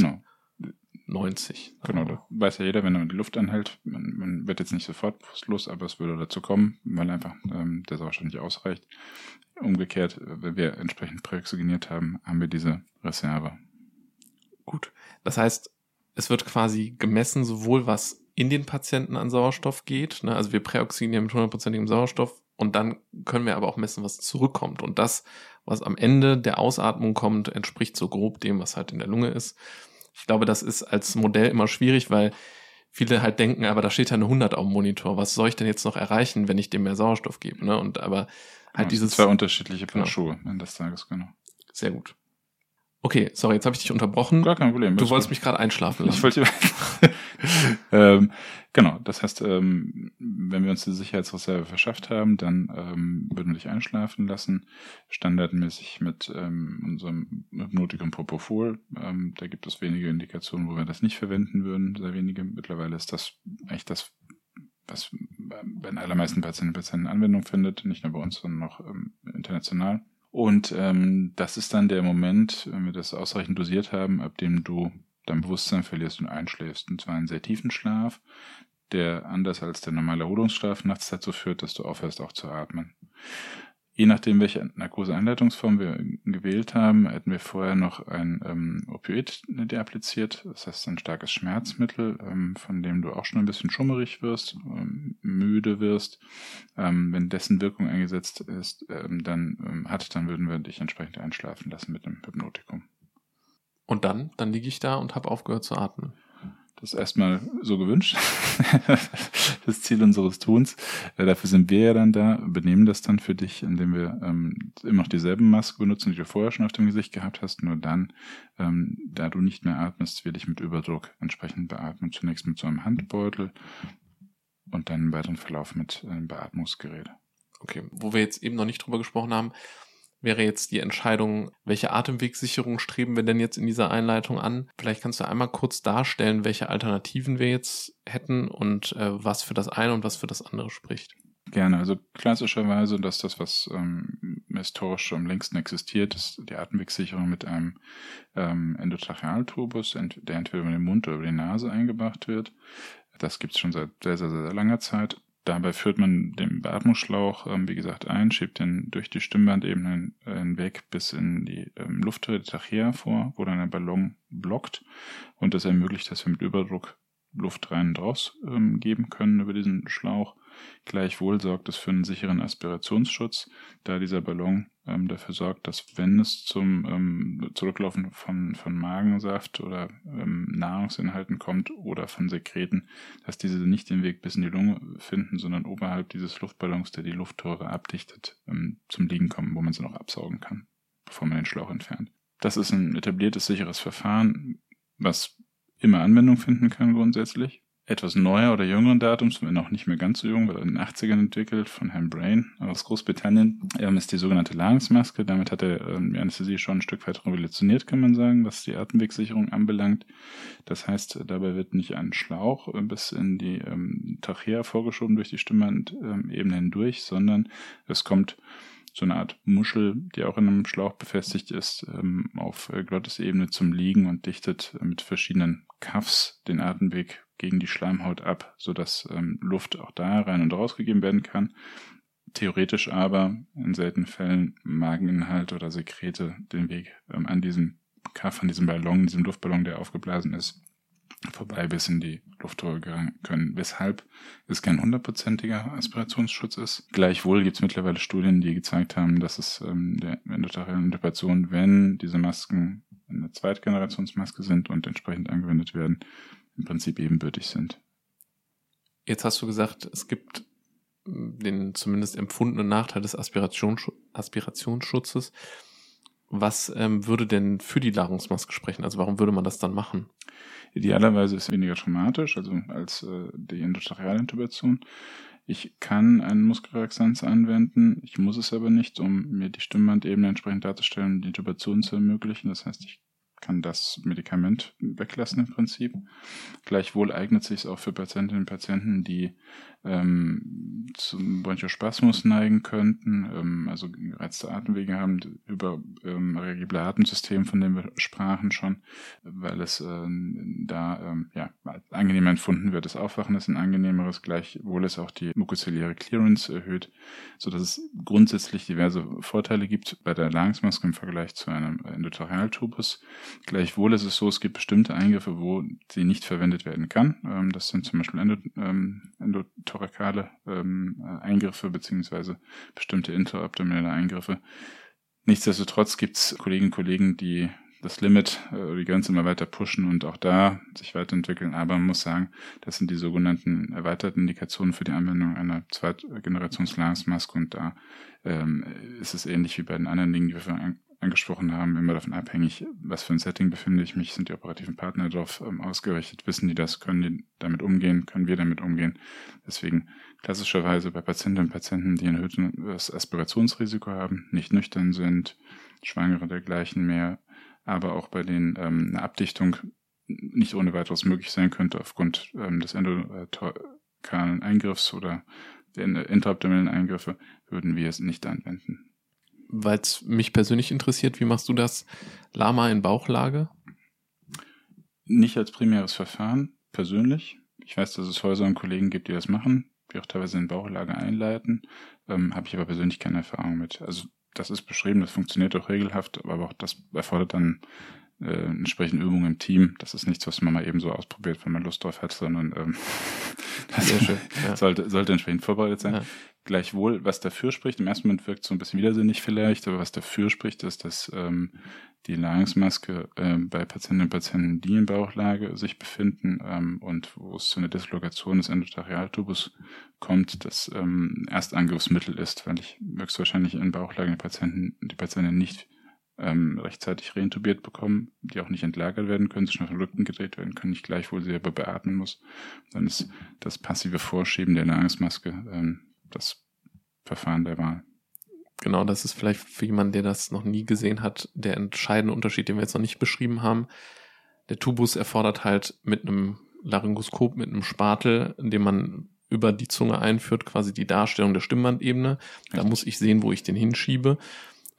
90. Genau, da weiß ja jeder, wenn er die Luft anhält, man wird jetzt nicht sofort bewusstlos, aber es würde dazu kommen, weil einfach der Sauerstoff nicht ausreicht. Umgekehrt, wenn wir entsprechend präoxygeniert haben, haben wir diese Reserve. Gut, das heißt, es wird quasi gemessen, sowohl was in den Patienten an Sauerstoff geht, ne? Also wir präoxygenieren mit 100%igem Sauerstoff und dann können wir aber auch messen, was zurückkommt. Und das, was am Ende der Ausatmung kommt, entspricht so grob dem, was halt in der Lunge ist. Ich glaube, das ist als Modell immer schwierig, weil viele halt denken, aber da steht ja eine 100 auf dem Monitor. Was soll ich denn jetzt noch erreichen, wenn ich dem mehr Sauerstoff gebe? Ne? Und aber halt dieses zwei unterschiedliche Paar Schuhe am Ende des Tages, genau. Sehr gut. Okay, sorry, jetzt habe ich dich unterbrochen. Gar kein Problem. Du wolltest mich gerade einschlafen lassen. Ich wollte genau, das heißt, wenn wir uns die Sicherheitsreserve verschafft haben, dann würden wir dich einschlafen lassen, standardmäßig mit unserem Hypnotikum Propofol. Da gibt es wenige Indikationen, wo wir das nicht verwenden würden, sehr wenige. Mittlerweile ist das eigentlich das, was bei den allermeisten Patientinnen und Patienten Anwendung findet, nicht nur bei uns, sondern auch international. Und das ist dann der Moment, wenn wir das ausreichend dosiert haben, ab dem du dein Bewusstsein verlierst und einschläfst. Und zwar einen sehr tiefen Schlaf, der anders als der normale Erholungsschlaf nachts dazu führt, dass du aufhörst auch zu atmen. Je nachdem, welche Narkoseeinleitungsform wir gewählt haben, hätten wir vorher noch ein Opioid deappliziert, das heißt ein starkes Schmerzmittel, von dem du auch schon ein bisschen schummerig wirst, müde wirst. Wenn dessen Wirkung eingesetzt ist, dann würden wir dich entsprechend einschlafen lassen mit dem Hypnotikum. Und dann liege ich da und habe aufgehört zu atmen. Das ist erstmal so gewünscht, das Ziel unseres Tuns. Dafür sind wir ja dann da, benehmen das dann für dich, indem wir immer noch dieselben Maske benutzen, die du vorher schon auf dem Gesicht gehabt hast. Nur dann, da du nicht mehr atmest, wir dich mit Überdruck entsprechend beatmen. Zunächst mit so einem Handbeutel und dann im weiteren Verlauf mit einem Beatmungsgerät. Okay, wo wir jetzt eben noch nicht drüber gesprochen haben, wäre jetzt die Entscheidung, welche Atemwegssicherung streben wir denn jetzt in dieser Einleitung an? Vielleicht kannst du einmal kurz darstellen, welche Alternativen wir jetzt hätten und was für das eine und was für das andere spricht. Gerne, also klassischerweise, dass das, was historisch am längsten existiert, ist die Atemwegssicherung mit einem Endotrachealtubus, der entweder über den Mund oder über die Nase eingebracht wird. Das gibt es schon seit sehr, sehr, sehr langer Zeit. Dabei führt man den Beatmungsschlauch, wie gesagt, ein, schiebt den durch die Stimmbandebene hinweg bis in die Lufthöhe der Trachea vor, wo dann der Ballon blockt. Und das ermöglicht, dass wir mit Überdruck Luft rein und raus geben können über diesen Schlauch. Gleichwohl sorgt es für einen sicheren Aspirationsschutz, da dieser Ballon dafür sorgt, dass wenn es zum Zurücklaufen von Magensaft oder Nahrungsinhalten kommt oder von Sekreten, dass diese nicht den Weg bis in die Lunge finden, sondern oberhalb dieses Luftballons, der die Lufttore abdichtet, zum Liegen kommen, wo man sie noch absaugen kann, bevor man den Schlauch entfernt. Das ist ein etabliertes, sicheres Verfahren, was immer Anwendung finden kann grundsätzlich. Etwas neuer oder jüngeren Datums, wenn auch nicht mehr ganz so jung, wird in den 80ern entwickelt von Herrn Brain aus Großbritannien, ist die sogenannte Larynxmaske. Damit hat er die Anästhesie schon ein Stück weit revolutioniert, kann man sagen, was die Atemwegssicherung anbelangt. Das heißt, dabei wird nicht ein Schlauch bis in die Trachea vorgeschoben durch die Stimmbandebene hindurch, sondern es kommt so eine Art Muschel, die auch in einem Schlauch befestigt ist, auf Glottesebene zum Liegen und dichtet mit verschiedenen Cuffs den Atemweg gegen die Schleimhaut ab, sodass Luft auch da rein und rausgegeben werden kann. Theoretisch aber in seltenen Fällen Mageninhalt oder Sekrete den Weg an diesem Cuff, an diesem Ballon, diesem Luftballon, der aufgeblasen ist, vorbei bis in die Luftröhre gelangen können, weshalb es kein 100%iger Aspirationsschutz ist. Gleichwohl gibt es mittlerweile Studien, die gezeigt haben, dass es der endotrachealen Intubation, wenn diese Masken eine Zweitgenerationsmaske sind und entsprechend angewendet werden, im Prinzip ebenbürtig sind. Jetzt hast du gesagt, es gibt den zumindest empfundenen Nachteil des Aspirationsschutzes. Was würde denn für die Larynxmaske sprechen? Also warum würde man das dann machen? Idealerweise ist es weniger traumatisch, also als die endotracheale Intubation. Ich kann einen Muskelrelaxanz anwenden, ich muss es aber nicht, um mir die Stimmbandebene entsprechend darzustellen und die Intubation zu ermöglichen. Das heißt, ich kann das Medikament weglassen im Prinzip. Gleichwohl eignet sich es auch für Patientinnen und Patienten, die zum Bronchospasmus neigen könnten, also gereizte Atemwege haben, über reagible Atemsystem, von dem wir sprachen schon, weil es angenehmer empfunden wird. Das Aufwachen ist ein angenehmeres, gleichwohl es auch die mukoziliäre Clearance erhöht, sodass es grundsätzlich diverse Vorteile gibt bei der Larynxmaske im Vergleich zu einem Endotrachealtubus. Gleichwohl ist es so, es gibt bestimmte Eingriffe, wo sie nicht verwendet werden kann. Das sind zum Beispiel endotorakale Eingriffe beziehungsweise bestimmte intraabdominelle Eingriffe. Nichtsdestotrotz gibt es Kolleginnen und Kollegen, die das Limit oder die Grenze immer weiter pushen und auch da sich weiterentwickeln. Aber man muss sagen, das sind die sogenannten erweiterten Indikationen für die Anwendung einer Zweitgenerations-Larynxmaske und da ist es ähnlich wie bei den anderen Dingen, die wir angesprochen haben, immer davon abhängig, was für ein Setting befinde ich mich, sind die operativen Partner darauf ausgerichtet, wissen die das, können die damit umgehen, können wir damit umgehen. Deswegen klassischerweise bei Patientinnen und Patienten, die ein erhöhtes Aspirationsrisiko haben, nicht nüchtern sind, Schwangere dergleichen mehr, aber auch bei denen eine Abdichtung nicht ohne weiteres möglich sein könnte aufgrund des endotorkalen Eingriffs oder der intraabdominellen Eingriffe, würden wir es nicht anwenden. Weil es mich persönlich interessiert, wie machst du das? Lama in Bauchlage? Nicht als primäres Verfahren, persönlich. Ich weiß, dass es Häuser und Kollegen gibt, die das machen, die auch teilweise in Bauchlage einleiten. Habe ich aber persönlich keine Erfahrung mit. Also das ist beschrieben, das funktioniert auch regelhaft, aber auch das erfordert dann entsprechende Übungen im Team. Das ist nichts, was man mal eben so ausprobiert, wenn man Lust drauf hat, sondern das schön, ja. sollte entsprechend vorbereitet sein. Ja. Gleichwohl, was dafür spricht, im ersten Moment wirkt es so ein bisschen widersinnig vielleicht, aber was dafür spricht, ist, dass die Larynxmaske bei Patientinnen und Patienten, die in Bauchlage sich befinden und wo es zu einer Dislokation des Endotrachealtubus kommt, das Erstangriffsmittel ist, weil ich höchstwahrscheinlich in Bauchlage die Patienten nicht rechtzeitig reintubiert bekommen, die auch nicht entlagert werden können, zwischen den Rücken gedreht werden können, nicht gleichwohl selber beatmen muss. Dann ist das passive Vorschieben der Larynxmaske das Verfahren der Wahl. Genau, das ist vielleicht für jemanden, der das noch nie gesehen hat, der entscheidende Unterschied, den wir jetzt noch nicht beschrieben haben. Der Tubus erfordert halt mit einem Laryngoskop, mit einem Spatel, in dem man über die Zunge einführt, quasi die Darstellung der Stimmbandebene. Da muss ich sehen, wo ich den hinschiebe.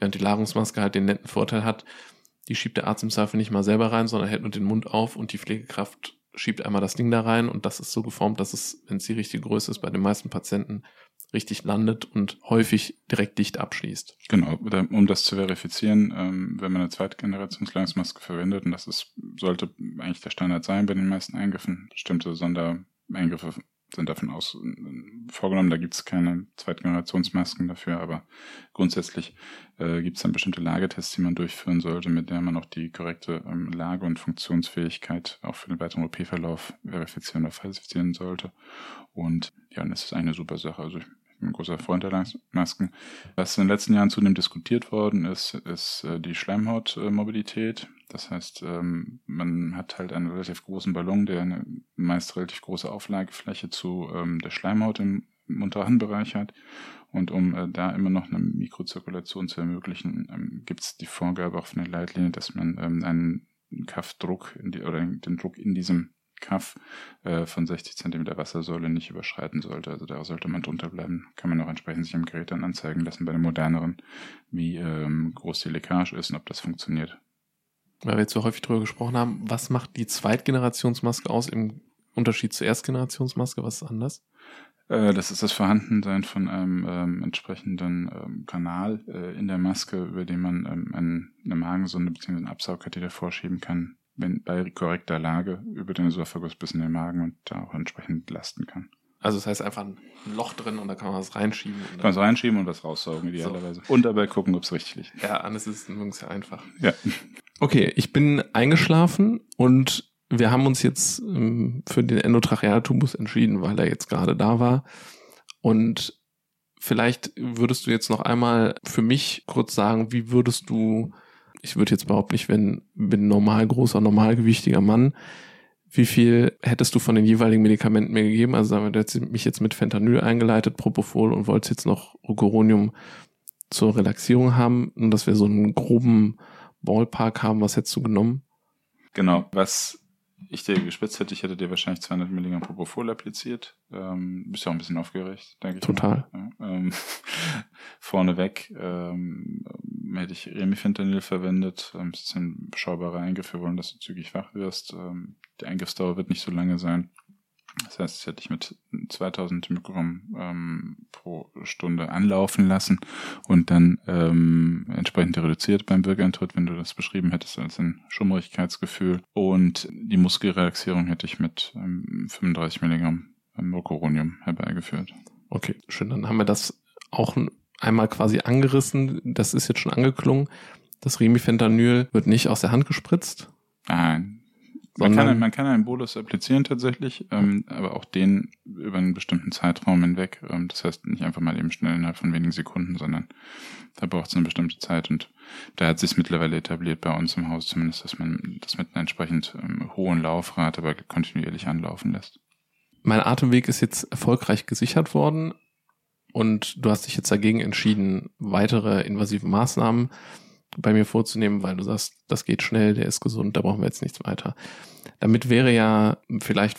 Während die Lagerungsmaske halt den netten Vorteil hat, die schiebt der Arzt im Zweifel nicht mal selber rein, sondern hält nur den Mund auf und die Pflegekraft schiebt einmal das Ding da rein und das ist so geformt, dass es, wenn es die richtige Größe ist, bei den meisten Patienten richtig landet und häufig direkt dicht abschließt. Genau, um das zu verifizieren, wenn man eine Zweitgenerations-Lagerungsmaske verwendet, und sollte eigentlich der Standard sein bei den meisten Eingriffen, bestimmte Sondereingriffe sind davon vorgenommen, da gibt es keine Zweitgenerationsmasken dafür, aber grundsätzlich gibt es dann bestimmte Lagetests, die man durchführen sollte, mit der man auch die korrekte Lage- und Funktionsfähigkeit auch für den weiteren OP-Verlauf verifizieren oder falsifizieren sollte. Und ja, das ist eine super Sache. Also ich bin ein großer Freund der Masken. Was in den letzten Jahren zudem diskutiert worden ist die Schleimhautmobilität. Das heißt, man hat halt einen relativ großen Ballon, der eine meist relativ große Auflagefläche zu der Schleimhaut im Mund-Rachen-Bereich hat. Und um da immer noch eine Mikrozirkulation zu ermöglichen, gibt es die Vorgabe auch von der Leitlinie, dass man einen Kaffdruck oder den Druck in diesem Kaff von 60 cm Wassersäule nicht überschreiten sollte. Also da sollte man drunter bleiben. Kann man auch entsprechend sich im Gerät dann anzeigen lassen bei den moderneren, wie groß die Leckage ist und ob das funktioniert. Weil wir jetzt so häufig drüber gesprochen haben, was macht die Zweitgenerationsmaske aus im Unterschied zur Erstgenerationsmaske? Was ist anders? Das ist das Vorhandensein von einem entsprechenden Kanal in der Maske, über den man eine Magensonde bzw. einen Absaugkatheter vorschieben kann, bei korrekter Lage über den Esophagus bis in den Magen und da auch entsprechend lasten kann. Also das heißt einfach ein Loch drin und da kann man was reinschieben. Kann man was reinschieben und was raussaugen idealerweise. So. Und dabei gucken, ob es richtig liegt. Ja, alles ist übrigens ja einfach. Ja. Okay, ich bin eingeschlafen und wir haben uns jetzt für den Endotrachealtubus entschieden, weil er jetzt gerade da war. Und vielleicht würdest du jetzt noch einmal für mich kurz sagen, wie würdest du, ich würde jetzt behaupten, ich bin großer, normalgewichtiger Mann, wie viel hättest du von den jeweiligen Medikamenten mir gegeben? Also sagen wir, du hättest mich jetzt mit Fentanyl eingeleitet, Propofol und wolltest jetzt noch Rocuronium zur Relaxierung haben und dass wir so einen groben Ballpark haben, was hättest du genommen? Genau, was ich dir gespitzt hätte, ich hätte dir wahrscheinlich 200 Milligramm Propofol appliziert. Bist ja auch ein bisschen aufgeregt, denke ich. Total. Ja, vorneweg hätte ich Remifentanil verwendet. Das ist ein beschaubarer Eingriff. Wir wollen, dass du zügig wach wirst. Die Eingriffsdauer wird nicht so lange sein. Das heißt, das hätte ich mit 2000 Mikrogramm pro Stunde anlaufen lassen und dann entsprechend reduziert beim Wirkeintritt, wenn du das beschrieben hättest als ein Schummrigkeitsgefühl. Und die Muskelrelaxierung hätte ich mit 35 Milligramm Rocuronium herbeigeführt. Okay, schön. Dann haben wir das auch einmal quasi angerissen. Das ist jetzt schon angeklungen. Das Remifentanil wird nicht aus der Hand gespritzt. Nein. Man kann einen Bolus applizieren tatsächlich, aber auch den über einen bestimmten Zeitraum hinweg. Das heißt nicht einfach mal eben schnell innerhalb von wenigen Sekunden, sondern da braucht es eine bestimmte Zeit. Und da hat sich mittlerweile etabliert bei uns im Haus zumindest, dass man das mit einer entsprechend hohen Laufrate aber kontinuierlich anlaufen lässt. Mein Atemweg ist jetzt erfolgreich gesichert worden und du hast dich jetzt dagegen entschieden, weitere invasive Maßnahmen bei mir vorzunehmen, weil du sagst, das geht schnell, der ist gesund, da brauchen wir jetzt nichts weiter. Damit wäre ja vielleicht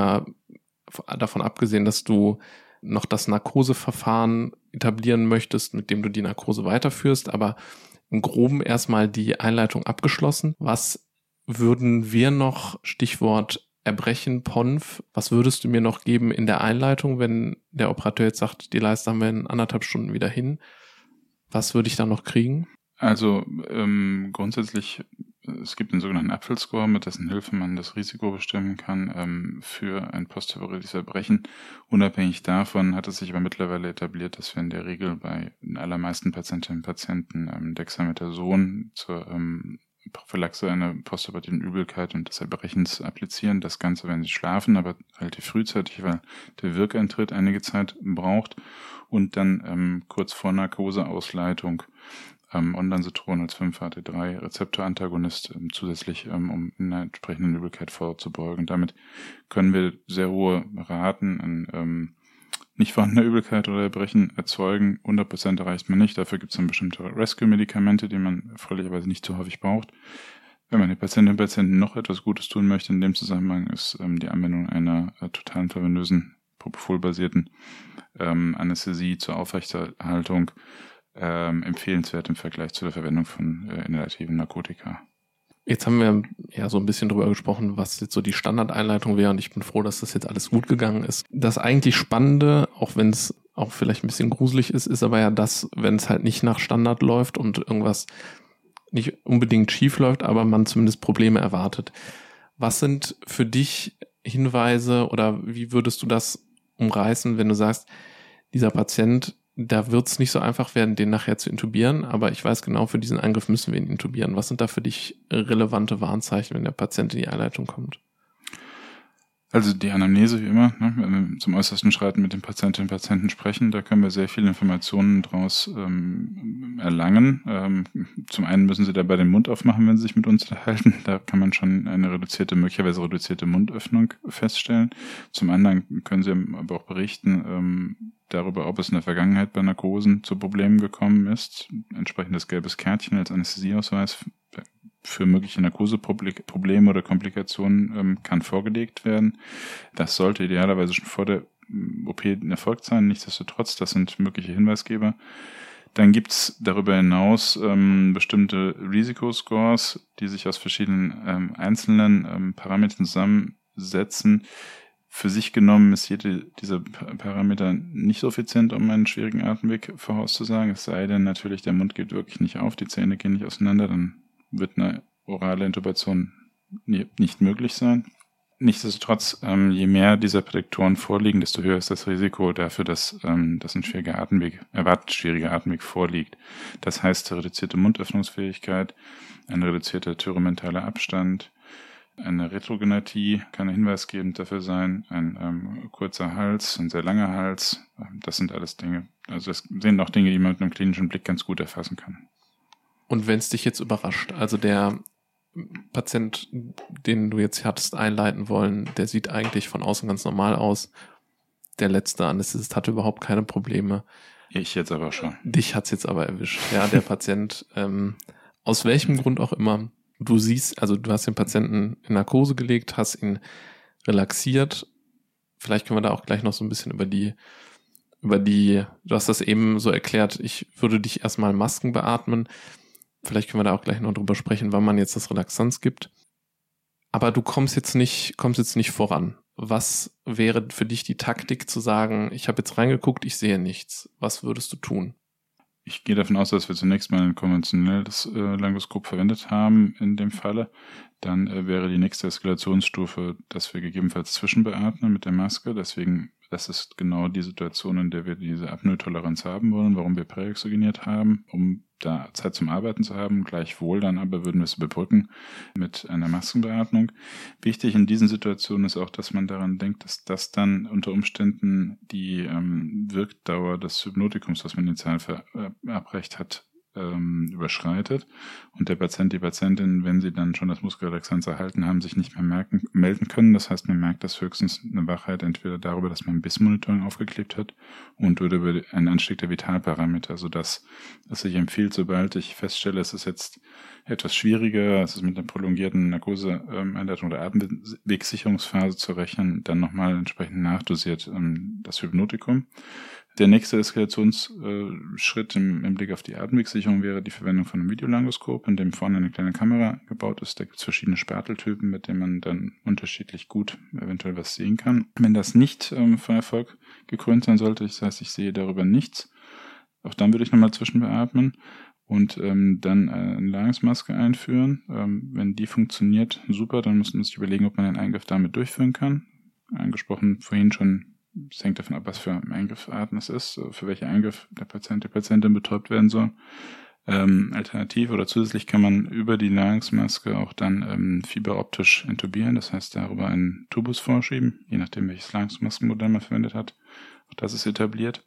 davon abgesehen, dass du noch das Narkoseverfahren etablieren möchtest, mit dem du die Narkose weiterführst, aber im Groben erstmal die Einleitung abgeschlossen. Was würden wir noch, Stichwort Erbrechen, PONF, was würdest du mir noch geben in der Einleitung, wenn der Operateur jetzt sagt, die Leiste haben wir in 1,5 Stunden wieder hin? Was würde ich da noch kriegen? Also grundsätzlich, es gibt den sogenannten Apfel-Score, mit dessen Hilfe man das Risiko bestimmen kann für ein postoperables Erbrechen. Unabhängig davon hat es sich aber mittlerweile etabliert, dass wir in der Regel bei den allermeisten Patientinnen und Patienten Dexamethason zur Prophylaxe einer postoperativen Übelkeit und des Erbrechens applizieren. Das Ganze, wenn sie schlafen, aber relativ frühzeitig, weil der Wirkeintritt einige Zeit braucht und dann kurz vor Narkoseausleitung Ondansetron als 5-HT3 Rezeptorantagonist zusätzlich, um einer entsprechenden Übelkeit vorzubeugen. Damit können wir sehr hohe Raten an nicht vorhandener Übelkeit oder Erbrechen erzeugen. 100% erreicht man nicht. Dafür gibt es dann bestimmte Rescue-Medikamente, die man erfreulicherweise nicht so häufig braucht. Wenn man den Patientinnen und Patienten noch etwas Gutes tun möchte, in dem Zusammenhang ist die Anwendung einer total intravenösen, propofol-basierten Anästhesie zur Aufrechterhaltung empfehlenswert im Vergleich zu der Verwendung von inhalativen Narkotika. Jetzt haben wir ja so ein bisschen drüber gesprochen, was jetzt so die Standardeinleitung wäre, und ich bin froh, dass das jetzt alles gut gegangen ist. Das eigentlich Spannende, auch wenn es auch vielleicht ein bisschen gruselig ist aber ja das, wenn es halt nicht nach Standard läuft und irgendwas nicht unbedingt schief läuft, aber man zumindest Probleme erwartet. Was sind für dich Hinweise oder wie würdest du das umreißen, wenn du sagst, dieser Patient, da wird es nicht so einfach werden, den nachher zu intubieren, aber ich weiß genau, für diesen Eingriff müssen wir ihn intubieren. Was sind da für dich relevante Warnzeichen, wenn der Patient in die Einleitung kommt? Also die Anamnese wie immer, ne, wenn wir zum äußersten schreiten mit den Patientinnen und Patienten sprechen, da können wir sehr viele Informationen daraus erlangen. Zum einen müssen sie dabei den Mund aufmachen, wenn sie sich mit uns unterhalten. Da kann man schon eine möglicherweise reduzierte Mundöffnung feststellen. Zum anderen können sie aber auch berichten darüber, ob es in der Vergangenheit bei Narkosen zu Problemen gekommen ist. Entsprechendes gelbes Kärtchen als Anästhesieausweis für mögliche Narkoseprobleme oder Komplikationen kann vorgelegt werden. Das sollte idealerweise schon vor der OP erfolgt sein. Nichtsdestotrotz, das sind mögliche Hinweisgeber. Dann gibt's darüber hinaus bestimmte Risikoscores, die sich aus verschiedenen einzelnen Parametern zusammensetzen. Für sich genommen ist jede dieser Parameter nicht suffizient, um einen schwierigen Atemweg vorauszusagen. Es sei denn natürlich, der Mund geht wirklich nicht auf, die Zähne gehen nicht auseinander, dann wird eine orale Intubation nicht möglich sein. Nichtsdestotrotz, je mehr dieser Prädiktoren vorliegen, desto höher ist das Risiko dafür, dass ein schwieriger Atemweg vorliegt. Das heißt, reduzierte Mundöffnungsfähigkeit, ein reduzierter thyromentaler Abstand, eine Retrognathie kann ein hinweisgebend dafür sein, ein kurzer Hals, ein sehr langer Hals, das sind alles Dinge, also das sind auch Dinge, die man mit einem klinischen Blick ganz gut erfassen kann. Und wenn es dich jetzt überrascht, also der Patient, den du jetzt hattest einleiten wollen, der sieht eigentlich von außen ganz normal aus. Der letzte Anästhesist hatte überhaupt keine Probleme. Ich jetzt aber schon. Dich hat's jetzt aber erwischt. Ja, der Patient, aus welchem Grund auch immer, du siehst, also du hast den Patienten in Narkose gelegt, hast ihn relaxiert. Vielleicht können wir da auch gleich noch so ein bisschen über die, du hast das eben so erklärt, ich würde dich erstmal Masken beatmen. Vielleicht können wir da auch gleich noch drüber sprechen, wann man jetzt das Relaxanz gibt. Aber du kommst jetzt nicht voran. Was wäre für dich die Taktik zu sagen, ich habe jetzt reingeguckt, ich sehe nichts. Was würdest du tun? Ich gehe davon aus, dass wir zunächst mal ein konventionelles Laryngoskop verwendet haben in dem Falle. Dann wäre die nächste Eskalationsstufe, dass wir gegebenenfalls zwischenbeatmen mit der Maske. Deswegen, das ist genau die Situation, in der wir diese Apnoe-Toleranz haben wollen, warum wir präoxygeniert haben, um da Zeit zum Arbeiten zu haben. Gleichwohl dann aber würden wir es überbrücken mit einer Maskenbeatmung. Wichtig in diesen Situationen ist auch, dass man daran denkt, dass das dann unter Umständen die Wirkdauer des Hypnotikums, das man initial verabreicht hat, überschreitet und der Patient, die Patientin, wenn sie dann schon das Muskelrelaxanz erhalten haben, sich nicht mehr melden können. Das heißt, man merkt das höchstens eine Wachheit entweder darüber, dass man ein BIS-Monitoring aufgeklebt hat und oder über einen Anstieg der Vitalparameter, sodass es sich empfiehlt, sobald ich feststelle, es ist jetzt etwas schwieriger, es ist mit einer prolongierten Narkoseeinleitung oder Atemwegsicherungsphase zu rechnen, dann nochmal entsprechend nachdosiert das Hypnotikum. Der nächste Eskalationsschritt im Blick auf die Atemwegssicherung wäre die Verwendung von einem Videolaryngoskop, in dem vorne eine kleine Kamera gebaut ist. Da gibt es verschiedene Spateltypen, mit denen man dann unterschiedlich gut eventuell was sehen kann. Wenn das nicht von Erfolg gekrönt sein sollte, das heißt, ich sehe darüber nichts, auch dann würde ich nochmal zwischenbeatmen und dann eine Larynxmaske einführen. Wenn die funktioniert, super, dann muss man sich überlegen, ob man den Eingriff damit durchführen kann. Angesprochen vorhin schon, es hängt davon ab, was für ein Eingriffsarten es ist, für welche Eingriff der Patient, die Patientin betäubt werden soll. Alternativ oder zusätzlich kann man über die Larynxmaske auch dann fiberoptisch intubieren, das heißt darüber einen Tubus vorschieben, je nachdem welches Larynxmaskenmodell man verwendet hat. Auch das ist etabliert.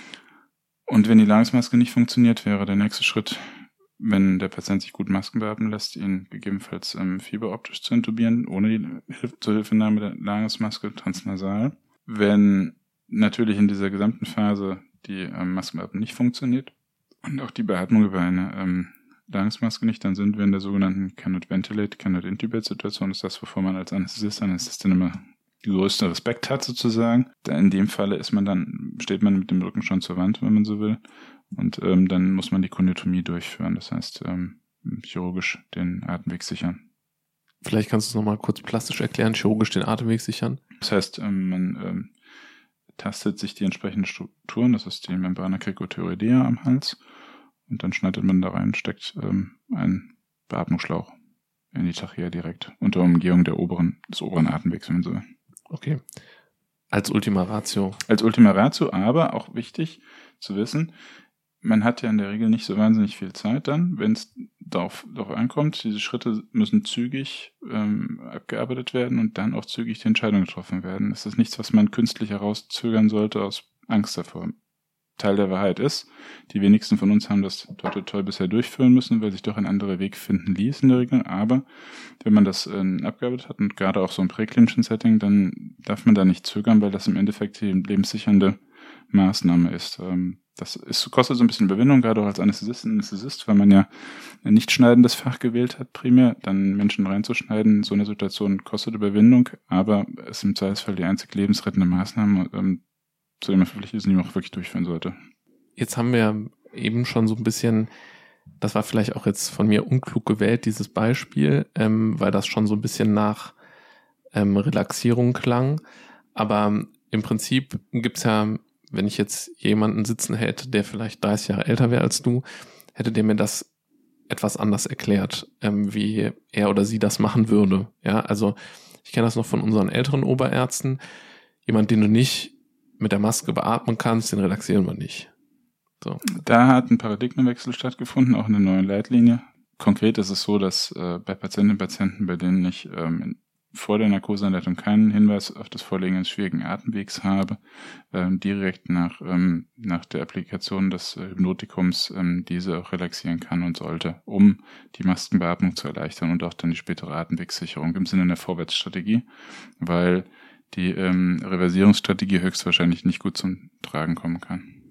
Und wenn die Larynxmaske nicht funktioniert, wäre der nächste Schritt, wenn der Patient sich gut Masken beatmen lässt, ihn gegebenenfalls fiberoptisch zu intubieren, ohne die Zuhilfenahme der Larynxmaske transnasal. Wenn natürlich in dieser gesamten Phase die Maskenbeatmung nicht funktioniert und auch die Beatmung über eine Larynxmaske nicht, dann sind wir in der sogenannten Cannot Ventilate, Cannot Intubate Situation. Das ist das, wovor man als Anästhesistin immer die größte Respekt hat sozusagen. Da in dem Falle steht man mit dem Rücken schon zur Wand, wenn man so will. Und dann muss man die Koniotomie durchführen, das heißt chirurgisch den Atemweg sichern. Vielleicht kannst du es nochmal kurz plastisch erklären, chirurgisch den Atemweg sichern. Das heißt, man tastet sich die entsprechenden Strukturen, das ist die Membrana cricothyroidea am Hals, und dann schneidet man da rein, steckt einen Beatmungsschlauch in die Trachea direkt, unter Umgehung des oberen Atemwegs, wenn man so will. Okay. Als Ultima Ratio. Als Ultima Ratio, aber auch wichtig zu wissen, man hat ja in der Regel nicht so wahnsinnig viel Zeit dann, wenn es darauf ankommt. Diese Schritte müssen zügig abgearbeitet werden und dann auch zügig die Entscheidung getroffen werden. Das ist nichts, was man künstlich herauszögern sollte aus Angst davor. Teil der Wahrheit ist, die wenigsten von uns haben das toll bisher durchführen müssen, weil sich doch ein anderer Weg finden ließ in der Regel. Aber wenn man das abgearbeitet hat und gerade auch so im präklinischen Setting, dann darf man da nicht zögern, weil das im Endeffekt die lebenssichernde Maßnahme ist. Kostet so ein bisschen Überwindung, gerade auch als Anästhesist, weil man ja ein nicht schneidendes Fach gewählt hat primär, dann Menschen reinzuschneiden in so einer Situation kostet Überwindung, aber ist im Zweifelsfall die einzig lebensrettende Maßnahme, zu dem man verpflichtet ist und die man auch wirklich durchführen sollte. Jetzt haben wir eben schon so ein bisschen, das war vielleicht auch jetzt von mir unklug gewählt, dieses Beispiel, weil das schon so ein bisschen nach Relaxierung klang, aber im Prinzip gibt's ja, wenn ich jetzt jemanden sitzen hätte, der vielleicht 30 Jahre älter wäre als du, hätte der mir das etwas anders erklärt, wie er oder sie das machen würde. Ja, also ich kenne das noch von unseren älteren Oberärzten. Jemand, den du nicht mit der Maske beatmen kannst, den relaxieren wir nicht. So. Da hat ein Paradigmenwechsel stattgefunden, auch in der neuen Leitlinie. Konkret ist es so, dass bei Patientinnen und Patienten, bei denen ich vor der Narkoseanleitung keinen Hinweis auf das Vorliegen eines schwierigen Atemwegs habe, direkt nach der Applikation des Hypnotikums diese auch relaxieren kann und sollte, um die Maskenbeatmung zu erleichtern und auch dann die spätere Atemwegssicherung im Sinne der Vorwärtsstrategie, weil die Reversierungsstrategie höchstwahrscheinlich nicht gut zum Tragen kommen kann.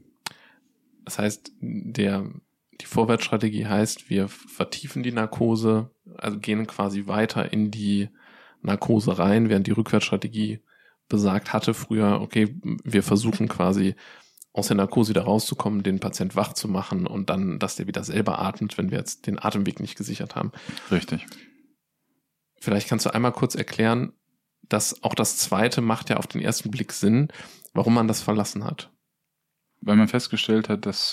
Das heißt, die Vorwärtsstrategie heißt, wir vertiefen die Narkose, also gehen quasi weiter in die Narkose rein, während die Rückwärtsstrategie besagt hatte früher, okay, wir versuchen quasi aus der Narkose wieder rauszukommen, den Patient wach zu machen und dann, dass der wieder selber atmet, wenn wir jetzt den Atemweg nicht gesichert haben. Richtig. Vielleicht kannst du einmal kurz erklären, dass auch das Zweite macht ja auf den ersten Blick Sinn, warum man das verlassen hat. Weil man festgestellt hat, dass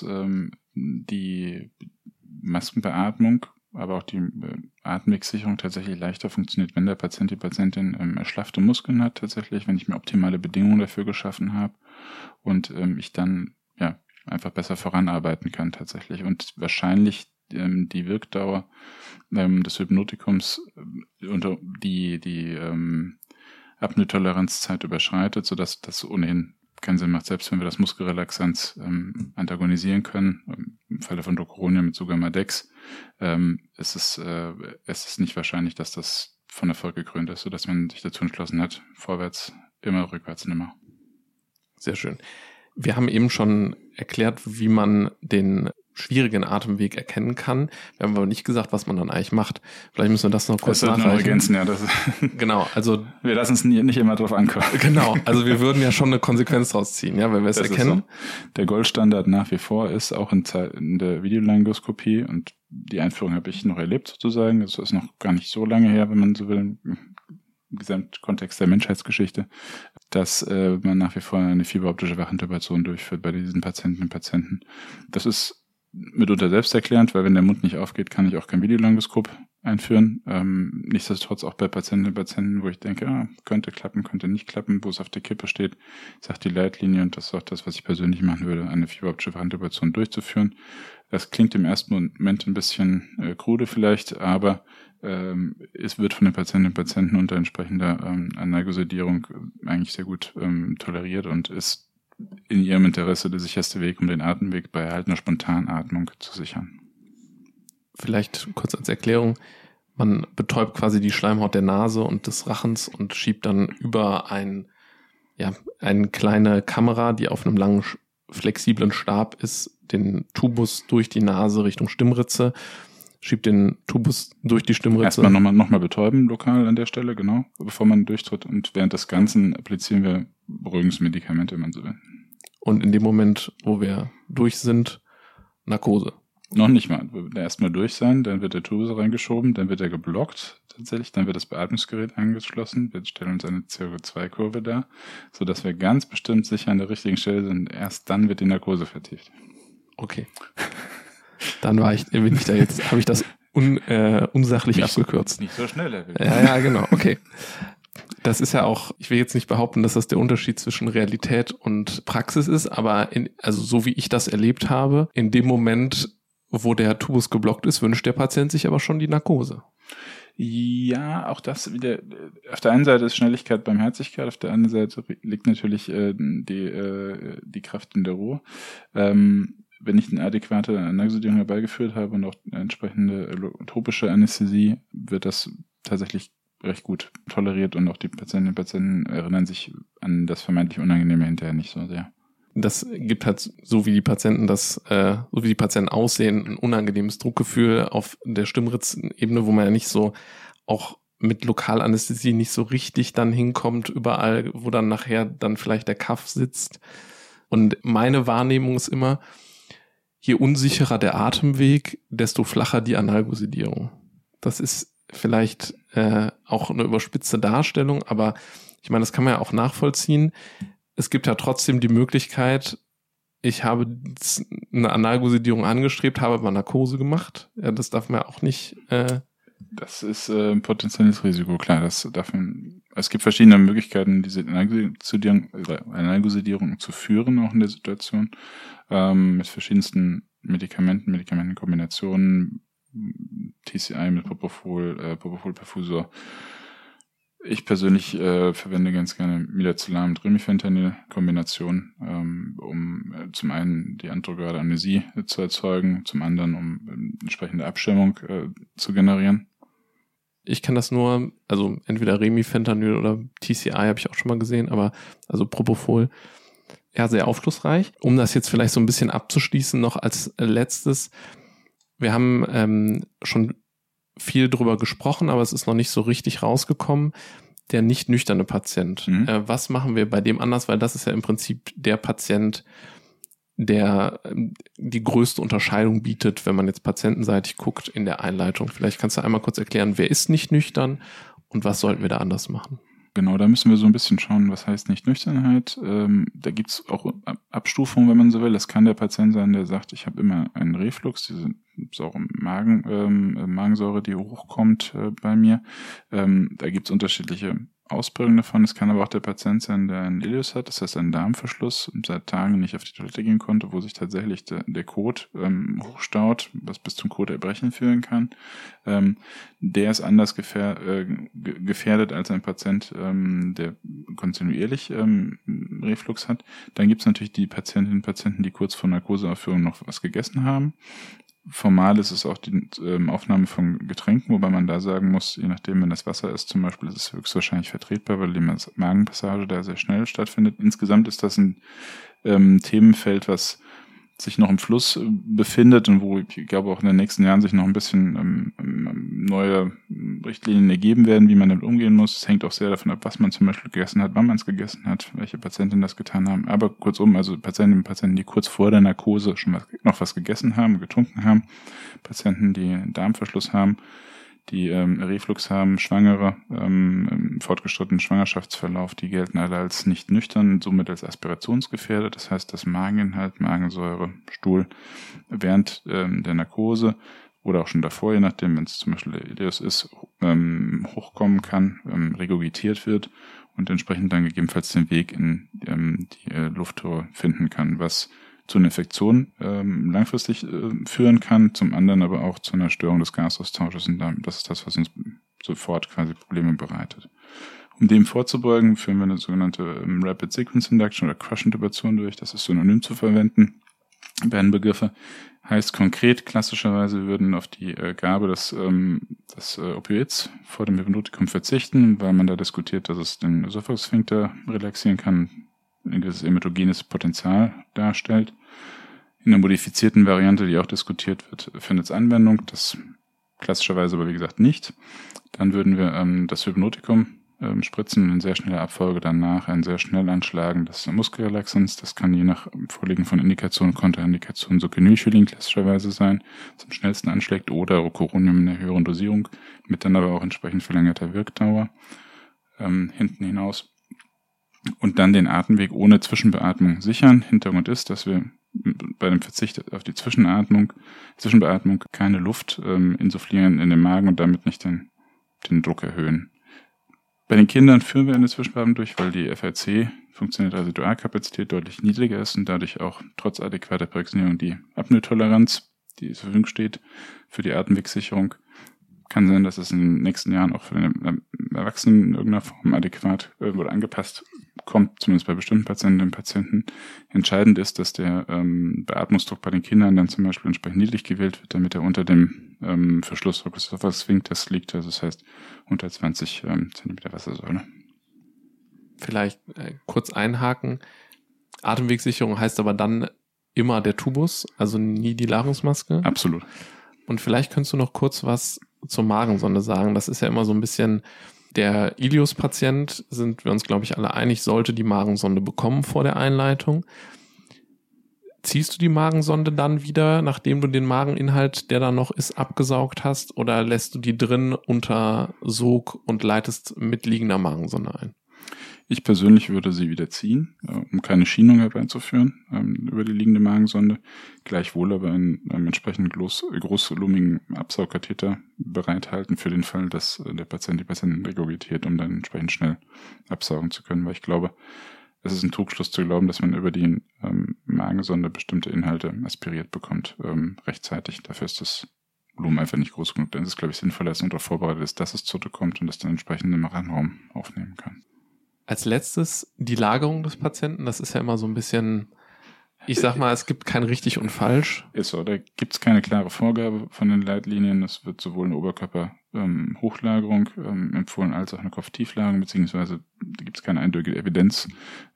die Maskenbeatmung, aber auch die Atemwegssicherung tatsächlich leichter funktioniert, wenn der Patient, die Patientin erschlaffte Muskeln hat tatsächlich, wenn ich mir optimale Bedingungen dafür geschaffen habe und ich dann ja einfach besser voranarbeiten kann tatsächlich. Und wahrscheinlich die Wirkdauer des Hypnotikums unter die Apnoe-Toleranzzeit überschreitet, sodass das ohnehin keinen Sinn macht, selbst wenn wir das Muskelrelaxanz antagonisieren können, im Falle von Docoronia mit Sugamadex, es ist nicht wahrscheinlich, dass das von Erfolg gekrönt ist, sodass man sich dazu entschlossen hat, vorwärts immer, rückwärts nimmer. Sehr schön. Wir haben eben schon erklärt, wie man den schwierigen Atemweg erkennen kann. Wir haben aber nicht gesagt, was man dann eigentlich macht. Vielleicht müssen wir das noch kurz nachreichen. Noch ergänzen, ja. Genau, also wir lassen uns nicht immer drauf ankommen. Genau, also wir würden ja schon eine Konsequenz draus ziehen, ja, wenn wir es erkennen. So. Der Goldstandard nach wie vor ist auch in der Videolaryngoskopie und die Einführung habe ich noch erlebt sozusagen. Das ist noch gar nicht so lange her, wenn man so will, im Gesamtkontext der Menschheitsgeschichte, dass man nach wie vor eine fieberoptische Wachintubation durchführt bei diesen Patientinnen und Patienten. Das ist mitunter selbsterklärend, weil wenn der Mund nicht aufgeht, kann ich auch kein Videolaryngoskop einführen. Nichtsdestotrotz auch bei Patientinnen und Patienten, wo ich denke, könnte klappen, könnte nicht klappen, wo es auf der Kippe steht, sagt die Leitlinie, und das ist auch das, was ich persönlich machen würde, eine fieberoptische Wachintubation durchzuführen. Das klingt im ersten Moment ein bisschen krude vielleicht, aber es wird von den Patientinnen und Patienten unter entsprechender Analgesedierung eigentlich sehr gut toleriert und ist in ihrem Interesse der sicherste Weg, um den Atemweg bei erhaltener Spontanatmung zu sichern. Vielleicht kurz als Erklärung, man betäubt quasi die Schleimhaut der Nase und des Rachens und schiebt dann über eine kleine Kamera, die auf einem langen, flexiblen Stab ist, den Tubus durch die Nase Richtung Stimmritze, schiebt den Tubus durch die Stimmritze. Erstmal nochmal betäuben lokal an der Stelle, genau, bevor man durchtritt, und während des Ganzen applizieren wir Beruhigungsmedikamente, wenn man so will. Und in dem Moment, wo wir durch sind, Narkose. Noch nicht mal. Wird erstmal durch sein, dann wird der Tubus reingeschoben, dann wird er geblockt tatsächlich, dann wird das Beatmungsgerät angeschlossen, wir stellen uns eine CO2-Kurve dar, sodass wir ganz bestimmt sicher an der richtigen Stelle sind. Erst dann wird die Narkose vertieft. Okay. Dann habe ich das unsachlich abgekürzt. Nicht so schnell, Herr Wild. Ja, genau, okay. Das ist ja auch, ich will jetzt nicht behaupten, dass das der Unterschied zwischen Realität und Praxis ist, aber also so wie ich das erlebt habe, in dem Moment, wo der Tubus geblockt ist, wünscht der Patient sich aber schon die Narkose. Ja, auch das wieder, auf der einen Seite ist Schnelligkeit Barmherzigkeit, auf der anderen Seite liegt natürlich die Kraft in der Ruhe. Wenn ich eine adäquate Analgesedierung herbeigeführt habe und auch eine entsprechende tropische Anästhesie, wird das tatsächlich recht gut toleriert und auch die Patientinnen und Patienten erinnern sich an das vermeintlich Unangenehme hinterher nicht so sehr. Das gibt halt, so wie die Patienten aussehen, ein unangenehmes Druckgefühl auf der Stimmritzebene, wo man ja nicht so auch mit Lokalanästhesie nicht so richtig dann hinkommt, überall, wo dann nachher dann vielleicht der Kaff sitzt. Und meine Wahrnehmung ist immer, je unsicherer der Atemweg, desto flacher die Analgosedierung. Das ist vielleicht auch eine überspitzte Darstellung, aber ich meine, das kann man ja auch nachvollziehen. Es gibt ja trotzdem die Möglichkeit, ich habe eine Analgosedierung angestrebt, habe aber Narkose gemacht. Ja, das darf man ja auch nicht. Das ist ein potenzielles Risiko, klar. Es gibt verschiedene Möglichkeiten, diese Analgosedierung zu führen, auch in der Situation, mit verschiedensten Medikamentenkombinationen, TCI mit Propofol-Perfusor. Ich persönlich verwende ganz gerne Midazolam mit Remifentanil-Kombination, um zum einen die androgade Amnesie zu erzeugen, zum anderen um entsprechende Abschirmung zu generieren. Ich kann das nur, also entweder Remifentanil oder TCI habe ich auch schon mal gesehen, aber also Propofol, ja, sehr aufschlussreich. Um das jetzt vielleicht so ein bisschen abzuschließen, noch als letztes, wir haben schon viel drüber gesprochen, aber es ist noch nicht so richtig rausgekommen. Der nicht nüchterne Patient. Was machen wir bei dem anders? Weil das ist ja im Prinzip der Patient, der die größte Unterscheidung bietet, wenn man jetzt patientenseitig guckt in der Einleitung. Vielleicht kannst du einmal kurz erklären, wer ist nicht nüchtern und was sollten wir da anders machen? Genau, da müssen wir so ein bisschen schauen, was heißt nicht Nüchternheit. Da gibt's auch Abstufungen, wenn man so will. Das kann der Patient sein, der sagt, ich habe immer einen Reflux, diese Säure im Magen, Magensäure, die hochkommt bei mir. Da gibt's unterschiedliche Ausprägungen davon. Es kann aber auch der Patient sein, der einen Ileus hat, das heißt einen Darmverschluss und seit Tagen nicht auf die Toilette gehen konnte, wo sich tatsächlich der Kot hochstaut, was bis zum Koterbrechen führen kann. Der ist anders gefährdet als ein Patient, der kontinuierlich Reflux hat. Dann gibt es natürlich die Patientinnen und Patienten, die kurz vor Narkoseaufführung noch was gegessen haben. Formal ist es auch die Aufnahme von Getränken, wobei man da sagen muss, je nachdem, wenn das Wasser ist zum Beispiel, ist es höchstwahrscheinlich vertretbar, weil die Magenpassage da sehr schnell stattfindet. Insgesamt ist das ein Themenfeld, was sich noch im Fluss befindet und wo ich glaube auch in den nächsten Jahren sich noch ein bisschen neue Richtlinien ergeben werden, wie man damit umgehen muss. Es hängt auch sehr davon ab, was man zum Beispiel gegessen hat, wann man es gegessen hat, welche Patientinnen das getan haben. Aber kurzum, also Patientinnen und Patienten, die kurz vor der Narkose schon noch was gegessen haben, getrunken haben, Patienten, die einen Darmverschluss haben, die Reflux haben, Schwangere, im fortgeschrittenen Schwangerschaftsverlauf, die gelten alle als nicht nüchtern, somit als aspirationsgefährdet. Das heißt, dass Mageninhalt, Magensäure, Stuhl während der Narkose oder auch schon davor, je nachdem, wenn es zum Beispiel der Ileus ist, hochkommen kann, regurgitiert wird und entsprechend dann gegebenenfalls den Weg in die Luftröhre finden kann, was zu einer Infektion langfristig führen kann, zum anderen aber auch zu einer Störung des Gasaustausches und das ist das, was uns sofort quasi Probleme bereitet. Um dem vorzubeugen, führen wir eine sogenannte Rapid Sequence Induction oder Crush-Intubation durch, das ist synonym zu verwenden. Beiden Begriffe heißt konkret, klassischerweise wir würden auf die Gabe des Opioids vor dem Hypnotikum verzichten, weil man da diskutiert, dass es den Ösophagussphinkter relaxieren kann, ein gewisses emetogenes Potenzial darstellt. In der modifizierten Variante, die auch diskutiert wird, findet es Anwendung. Das klassischerweise aber wie gesagt nicht. Dann würden wir das Hypnotikum Spritzen in sehr schneller Abfolge danach ein sehr schnell anschlagendes Muskelrelaxanz. Das kann je nach Vorliegen von Indikation und Kontraindikation so Phenylchyllin klassischerweise sein, das am schnellsten anschlägt, oder Rocuronium in einer höheren Dosierung, mit dann aber auch entsprechend verlängerter Wirkdauer hinten hinaus. Und dann den Atemweg ohne Zwischenbeatmung sichern. Hintergrund ist, dass wir bei dem Verzicht auf die Zwischenbeatmung keine Luft insufflieren in den Magen und damit nicht den Druck erhöhen. Bei den Kindern führen wir eine Zwischenbeatmung durch, weil die FRC, funktionelle Residualkapazität, deutlich niedriger ist und dadurch auch trotz adäquater Präxinierung die Apnoetoleranz, die zur Verfügung steht, für die Atemwegssicherung. Kann sein, dass es in den nächsten Jahren auch für den Erwachsenen in irgendeiner Form adäquat oder angepasst kommt, zumindest bei bestimmten Patientinnen und Patienten. Entscheidend ist, dass der Beatmungsdruck bei den Kindern dann zum Beispiel entsprechend niedrig gewählt wird, damit er unter dem Verschlussdruck des Swing-Tests liegt, also das heißt unter 20 cm Wassersäule. Vielleicht kurz einhaken. Atemwegssicherung heißt aber dann immer der Tubus, also nie die Larynxmaske? Absolut. Und vielleicht könntest du noch kurz was zur Magensonde sagen. Das ist ja immer so ein bisschen, der Ileus-Patient, sind wir uns, glaube ich, alle einig, sollte die Magensonde bekommen vor der Einleitung. Ziehst du die Magensonde dann wieder, nachdem du den Mageninhalt, der da noch ist, abgesaugt hast, oder lässt du die drin unter Sog und leitest mit liegender Magensonde ein? Ich persönlich würde sie wieder ziehen, um keine Schienung herbeizuführen über die liegende Magensonde, gleichwohl aber einen entsprechend großvolumigen Absaugkatheter bereithalten für den Fall, dass die Patientin regurgitiert, um dann entsprechend schnell absaugen zu können, weil ich glaube, es ist ein Trugschluss zu glauben, dass man über die Magensonde bestimmte Inhalte aspiriert bekommt rechtzeitig. Dafür ist das Volumen einfach nicht groß genug. Dann ist es, glaube ich, sinnvoller, dass man darauf vorbereitet ist, dass es zurückkommt und das dann entsprechend im Rachenraum aufnehmen kann. Als letztes die Lagerung des Patienten. Das ist ja immer so ein bisschen, ich sag mal, es gibt kein richtig und falsch. Ist so, da gibt es keine klare Vorgabe von den Leitlinien. Es wird sowohl eine Oberkörper-Hochlagerung empfohlen, als auch eine Kopftieflagerung, beziehungsweise da gibt es keine eindeutige Evidenz,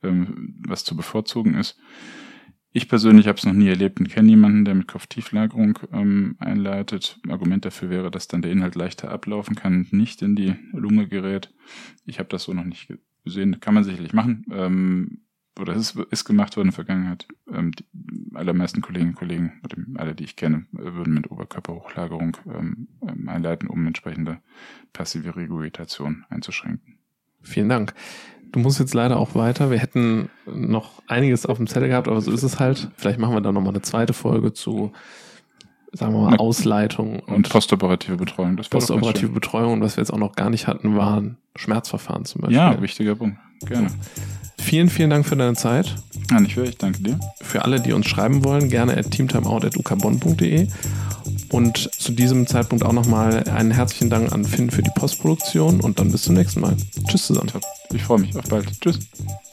was zu bevorzugen ist. Ich persönlich habe es noch nie erlebt und kenne niemanden, der mit Kopftieflagerung einleitet. Argument dafür wäre, dass dann der Inhalt leichter ablaufen kann und nicht in die Lunge gerät. Ich habe das so noch nicht gesehen. Kann man sicherlich machen. Oder ist gemacht worden in der Vergangenheit. Die allermeisten Kolleginnen und Kollegen, alle, die ich kenne, würden mit Oberkörperhochlagerung einleiten, um entsprechende passive Regurgitation einzuschränken. Vielen Dank. Du musst jetzt leider auch weiter. Wir hätten noch einiges auf dem Zettel gehabt, aber so ist es halt. Vielleicht machen wir da nochmal eine zweite Folge zu, sagen wir mal, Ausleitung und postoperative Betreuung. Postoperative Betreuung, und was wir jetzt auch noch gar nicht hatten, waren Schmerzverfahren zum Beispiel. Ja, wichtiger Punkt. Gerne. Vielen, vielen Dank für deine Zeit. Ja, nicht wirklich, danke dir. Für alle, die uns schreiben wollen, gerne @teamtimeout@ukbonn.de. Und zu diesem Zeitpunkt auch nochmal einen herzlichen Dank an Finn für die Postproduktion und dann bis zum nächsten Mal. Tschüss zusammen. Ich freue mich. Auf bald. Tschüss.